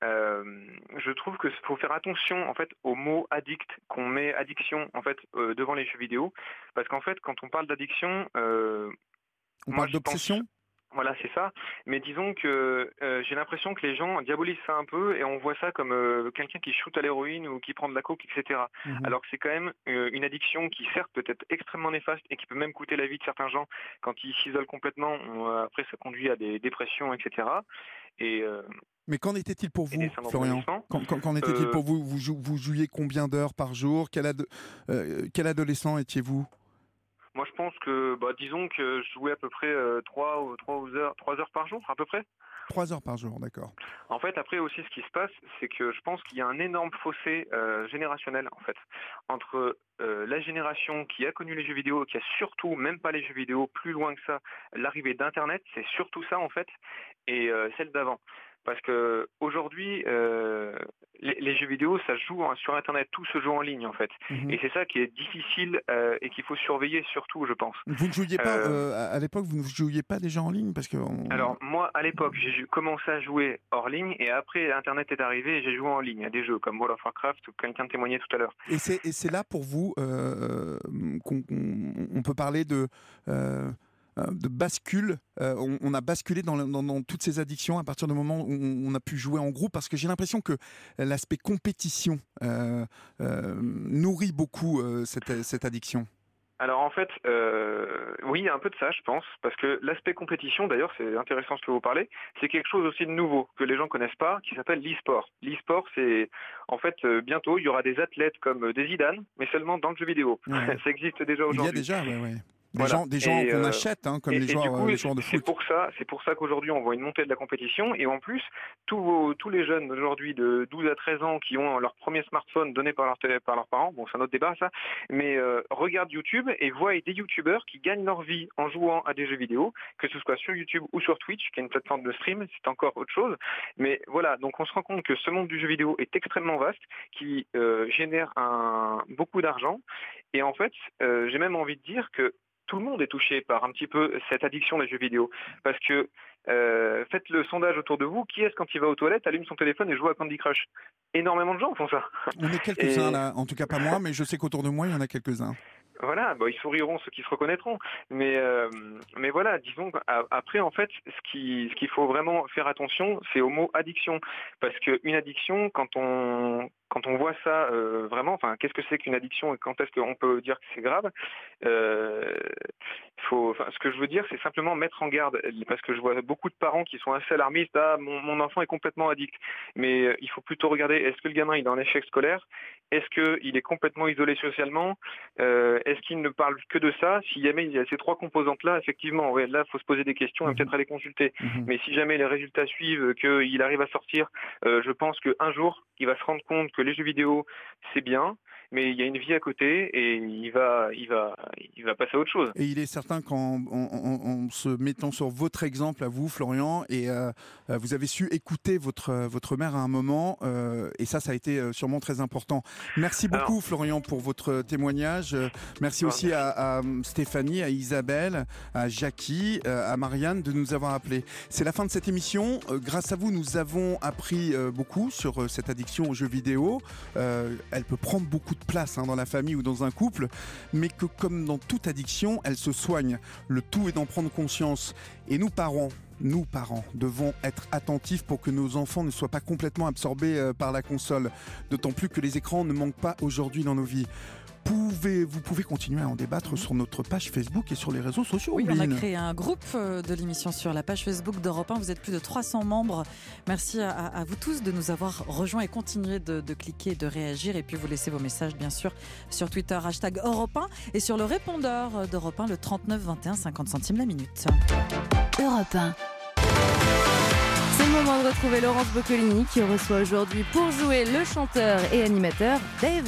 euh, je trouve que faut faire attention en fait au mot addict qu'on met addiction en fait euh, devant les jeux vidéo, parce qu'en fait quand on parle d'addiction, euh, on moi, parle d'obsession. Pense... Voilà, c'est ça. Mais disons que euh, j'ai l'impression que les gens diabolisent ça un peu et on voit ça comme euh, quelqu'un qui shoot à l'héroïne ou qui prend de la coke, et cetera. Mmh. Alors que c'est quand même euh, une addiction qui certes peut être extrêmement néfaste et qui peut même coûter la vie de certains gens quand ils s'isolent complètement. On, euh, après, ça conduit à des dépressions, et cetera. Et euh, mais qu'en était-il pour vous, Florian? Qu'en, qu'en, qu'en était-il euh... pour vous vous, jou- vous jouiez combien d'heures par jour? Quel, ad- euh, quel adolescent étiez-vous? Moi, je pense que, bah, disons que je jouais à peu près euh, trois ou trois heures, trois heures par jour, à peu près. Trois heures par jour, d'accord. En fait, après aussi, ce qui se passe, c'est que je pense qu'il y a un énorme fossé euh, générationnel, en fait, entre euh, la génération qui a connu les jeux vidéo, qui a surtout, même pas les jeux vidéo, plus loin que ça, l'arrivée d'Internet, c'est surtout ça, en fait, et euh, celle d'avant. Parce que aujourd'hui, euh, les, les jeux vidéo, ça se joue sur Internet, tout se joue en ligne en fait. Mmh. Et c'est ça qui est difficile euh, et qu'il faut surveiller surtout, je pense. Vous ne jouiez pas, euh, euh, à l'époque, vous ne jouiez pas déjà en ligne parce que on... Alors moi, à l'époque, j'ai commencé à jouer hors ligne et après Internet est arrivé et j'ai joué en ligne à des jeux comme World of Warcraft où quelqu'un témoignait tout à l'heure. Et c'est, et c'est là pour vous euh, qu'on on peut parler de... Euh, de bascule, euh, on, on a basculé dans, dans, dans toutes ces addictions à partir du moment où on, on a pu jouer en groupe, parce que j'ai l'impression que l'aspect compétition euh, euh, nourrit beaucoup euh, cette, cette addiction. Alors en fait, euh, oui, il y a un peu de ça, je pense, parce que l'aspect compétition, d'ailleurs, c'est intéressant ce que vous parlez, c'est quelque chose aussi de nouveau que les gens connaissent pas, qui s'appelle l'e-sport. L'e-sport, c'est en fait euh, bientôt il y aura des athlètes comme des Zidane, mais seulement dans le jeu vidéo. Ouais. Ça existe déjà aujourd'hui. Il y a déjà, oui, oui. Des voilà. gens, des gens et qu'on euh, achète, hein, comme et, les, joueurs, et coup, les joueurs de foot. C'est pour ça, c'est pour ça qu'aujourd'hui on voit une montée de la compétition, et en plus tous, vos, tous les jeunes aujourd'hui de douze à treize ans qui ont leur premier smartphone donné par, leur télé, par leurs parents, bon c'est un autre débat ça, mais euh, regardent YouTube et voient des youtubeurs qui gagnent leur vie en jouant à des jeux vidéo, que ce soit sur YouTube ou sur Twitch, qui est une plateforme de stream, c'est encore autre chose. Mais voilà, donc on se rend compte que ce monde du jeu vidéo est extrêmement vaste, qui euh, génère un, beaucoup d'argent, et en fait euh, j'ai même envie de dire que tout le monde est touché par un petit peu cette addiction des jeux vidéo. Parce que euh, faites le sondage autour de vous, qui est-ce quand il va aux toilettes, allume son téléphone et joue à Candy Crush? Énormément de gens font ça. On est quelques-uns et... là, en tout cas pas moi, mais je sais qu'autour de moi il y en a quelques-uns. Voilà, bah, ils souriront ceux qui se reconnaîtront. Mais, euh, mais voilà, disons, après, en fait, ce, qui, ce qu'il faut vraiment faire attention, c'est au mot addiction. Parce qu'une addiction, quand on, quand on voit ça euh, vraiment, enfin, qu'est-ce que c'est qu'une addiction et quand est-ce qu'on peut dire que c'est grave, euh, faut, enfin, ce que je veux dire, c'est simplement mettre en garde. Parce que je vois beaucoup de parents qui sont assez alarmistes, ah, mon, mon enfant est complètement addict. Mais euh, il faut plutôt regarder, est-ce que le gamin il est en échec scolaire? Est-ce qu'il est complètement isolé socialement? euh, Est-ce qu'il ne parle que de ça? Si jamais il y a ces trois composantes-là, effectivement, ouais, là, il faut se poser des questions et peut-être aller consulter. Mmh. Mais si jamais les résultats suivent, qu'il arrive à sortir, euh, je pense qu'un jour, il va se rendre compte que les jeux vidéo, c'est bien, mais il y a une vie à côté et il va, il va, il va passer à autre chose. Et il est certain qu'en en, en, en se mettant sur votre exemple à vous, Florian, et euh, vous avez su écouter votre, votre mère à un moment, euh, et ça, ça a été sûrement très important. Merci beaucoup, Alors, Florian, pour votre témoignage. Merci aussi à, à Stéphanie, à Isabelle, à Jackie, à Marianne de nous avoir appelés. C'est la fin de cette émission. Grâce à vous, nous avons appris beaucoup sur cette addiction aux jeux vidéo. Euh, elle peut prendre beaucoup de place hein, dans la famille ou dans un couple, mais que comme dans toute addiction, elle se soigne. Le tout est d'en prendre conscience. Et nous, parents, nous, parents, devons être attentifs pour que nos enfants ne soient pas complètement absorbés euh, par la console. D'autant plus que les écrans ne manquent pas aujourd'hui dans nos vies. Pouvez, vous pouvez continuer à en débattre sur notre page Facebook et sur les réseaux sociaux. Oui, on a créé un groupe de l'émission sur la page Facebook d'Europe un. Vous êtes plus de trois cents membres. Merci à, à vous tous de nous avoir rejoints et continuez de, de cliquer, de réagir. Et puis vous laissez vos messages, bien sûr, sur Twitter, hashtag Europe un. Et sur le répondeur d'Europe un, le trente-neuf vingt et un, cinquante centimes la minute. Europe un. C'est le moment de retrouver Laurence Boccolini qui reçoit aujourd'hui pour jouer le chanteur et animateur Dave.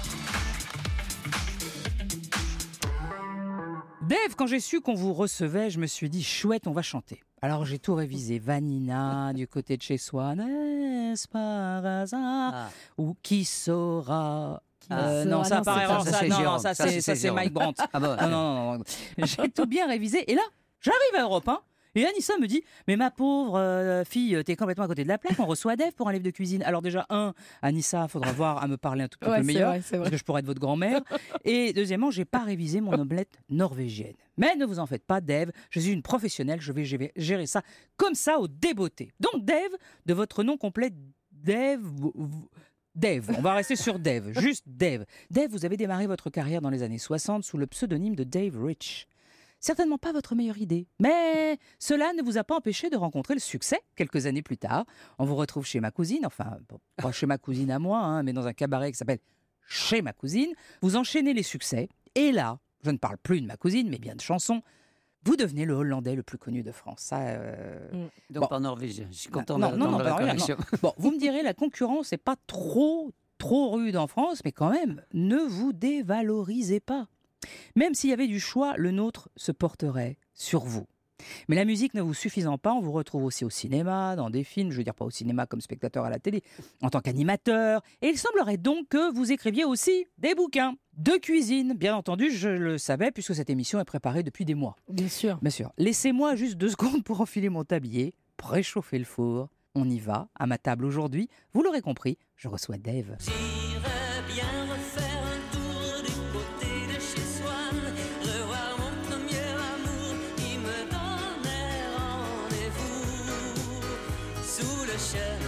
Dave, quand j'ai su qu'on vous recevait, je me suis dit chouette, on va chanter. Alors j'ai tout révisé. Vanina, du côté de chez soi, n'est-ce par hasard ah. Ou qui saura ah, euh, non, ça paraît ça, ça, ça, non, non, ça, ça, c'est, ça, c'est, c'est Mike Brandt. Ah bon, non, non, non, non. J'ai tout bien révisé. Et là, j'arrive à Europe un. Et Anissa me dit, mais ma pauvre euh, fille, t'es complètement à côté de la plaque, on reçoit Dave pour un livre de cuisine. Alors déjà, un, Anissa, faudra voir à me parler un tout petit Ouais, peu c'est meilleur, vrai, c'est vrai. parce que je pourrais être votre grand-mère. Et deuxièmement, j'ai pas révisé mon omelette norvégienne. Mais ne vous en faites pas, Dave, je suis une professionnelle, je vais gérer- gérer ça comme ça au débeauté. Donc Dave, de votre nom complet, Dave... vous- vous- Dave, on va rester sur Dave, juste Dave. Dave, vous avez démarré votre carrière dans les années soixante sous le pseudonyme de Dave Rich. Certainement pas votre meilleure idée, mais cela ne vous a pas empêché de rencontrer le succès quelques années plus tard. On vous retrouve chez ma cousine, enfin, pas chez ma cousine à moi, hein, mais dans un cabaret qui s'appelle Chez ma cousine. Vous enchaînez les succès, et là, je ne parle plus de ma cousine, mais bien de chansons. Vous devenez le Hollandais le plus connu de France. Ça, euh... Donc pas norvégien. Je suis content non, non, non, d'entendre pas la norvégien, correction. non. Bon, vous me direz, la concurrence n'est pas trop, trop rude en France, mais quand même, ne vous dévalorisez pas. Même s'il y avait du choix, le nôtre se porterait sur vous. Mais la musique ne vous suffisant pas, on vous retrouve aussi au cinéma, dans des films, je veux dire pas au cinéma comme spectateur à la télé, en tant qu'animateur. Et il semblerait donc que vous écriviez aussi des bouquins de cuisine. Bien entendu, je le savais puisque cette émission est préparée depuis des mois. Bien sûr. Bien sûr. Laissez-moi juste deux secondes pour enfiler mon tablier, préchauffer le four. On y va, à ma table aujourd'hui. Vous l'aurez compris, je reçois Dave. J'irais bien refaire un tour du côté de chez Swann, revoir mon premier amour qui me donnait rendez-vous sous le chêne.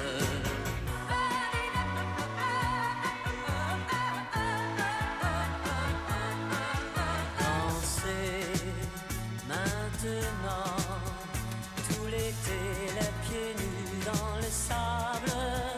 Danser maintenant, tout l'été, les pieds nus dans le sable.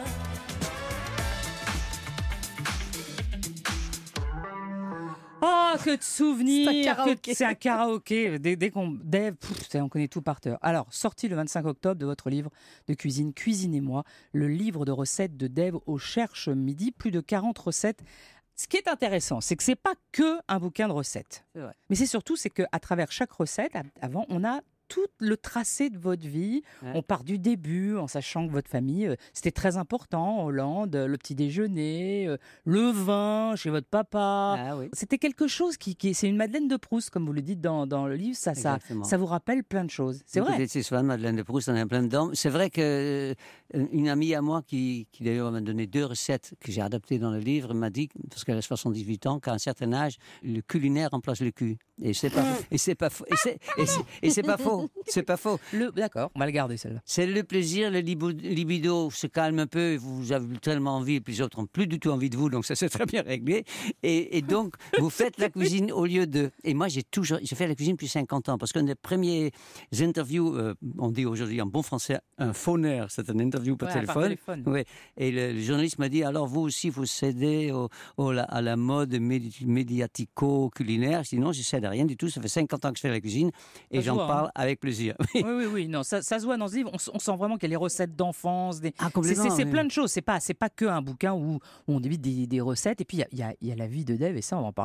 Oh, que de souvenirs! C'est un karaoké. que- C'est un karaoké. Dès, dès qu'on, Dave, pff, on connaît tout par cœur. Alors, sorti le vingt-cinq octobre de votre livre de cuisine Cuisinez-moi, le livre de recettes de Dave au Cherche Midi, plus de quarante recettes. Ce qui est intéressant, c'est que c'est pas que un bouquin de recettes. C'est vrai. Mais c'est surtout, c'est qu'à travers chaque recette, à- avant, on a tout le tracé de votre vie. Ouais. On part du début en sachant que votre famille, euh, c'était très important en Hollande, euh, le petit déjeuner, euh, le vin chez votre papa. Ah oui. C'était quelque chose qui, qui c'est une Madeleine de Proust, comme vous le dites dans, dans le livre. Ça, ça, Exactement. ça vous rappelle plein de choses. C'est Du côté vrai. de Swan, Madeleine de Proust, on est en plein dedans. C'est vrai que euh, une amie à moi qui, qui d'ailleurs m'a donné deux recettes que j'ai adaptées dans le livre m'a dit, parce qu'elle a soixante-dix-huit ans, qu'à un certain âge, le culinaire remplace le cul. Et c'est pas, et c'est pas faux. Et c'est, et c'est, et c'est pas faux. C'est pas faux. Le, d'accord, on va le garder celle-là. C'est le plaisir, le libo- libido se calme un peu, vous avez tellement envie, et puis les autres n'ont plus du tout envie de vous, donc ça s'est très bien réglé. Et, et donc, vous faites la cuisine au lieu de... Et moi, j'ai toujours... J'ai fait la cuisine depuis cinquante ans, parce qu'un des premiers interviews, euh, on dit aujourd'hui en bon français, un phoneur, c'est un interview par Ouais, téléphone. par téléphone. Ouais. Et le, le journaliste m'a dit, alors vous aussi, vous cédez au, au- la- à la mode médi- médiatico-culinaire. Je dis non, je cède à rien du tout, ça fait cinquante ans que je fais la cuisine, et Ça se j'en voit, parle hein. avec plaisir. Oui, oui, oui. Non, ça, ça se voit dans ce livre. On, s- on sent vraiment qu'il y a les recettes d'enfance. Des... Ah, c'est, complètement, c'est- c'est oui. plein de choses. C'est pas, c'est pas que un bouquin où, où on débite des, des recettes. Et puis, il y a, il y a- il y a la vie de Dave, et ça, on va en parler.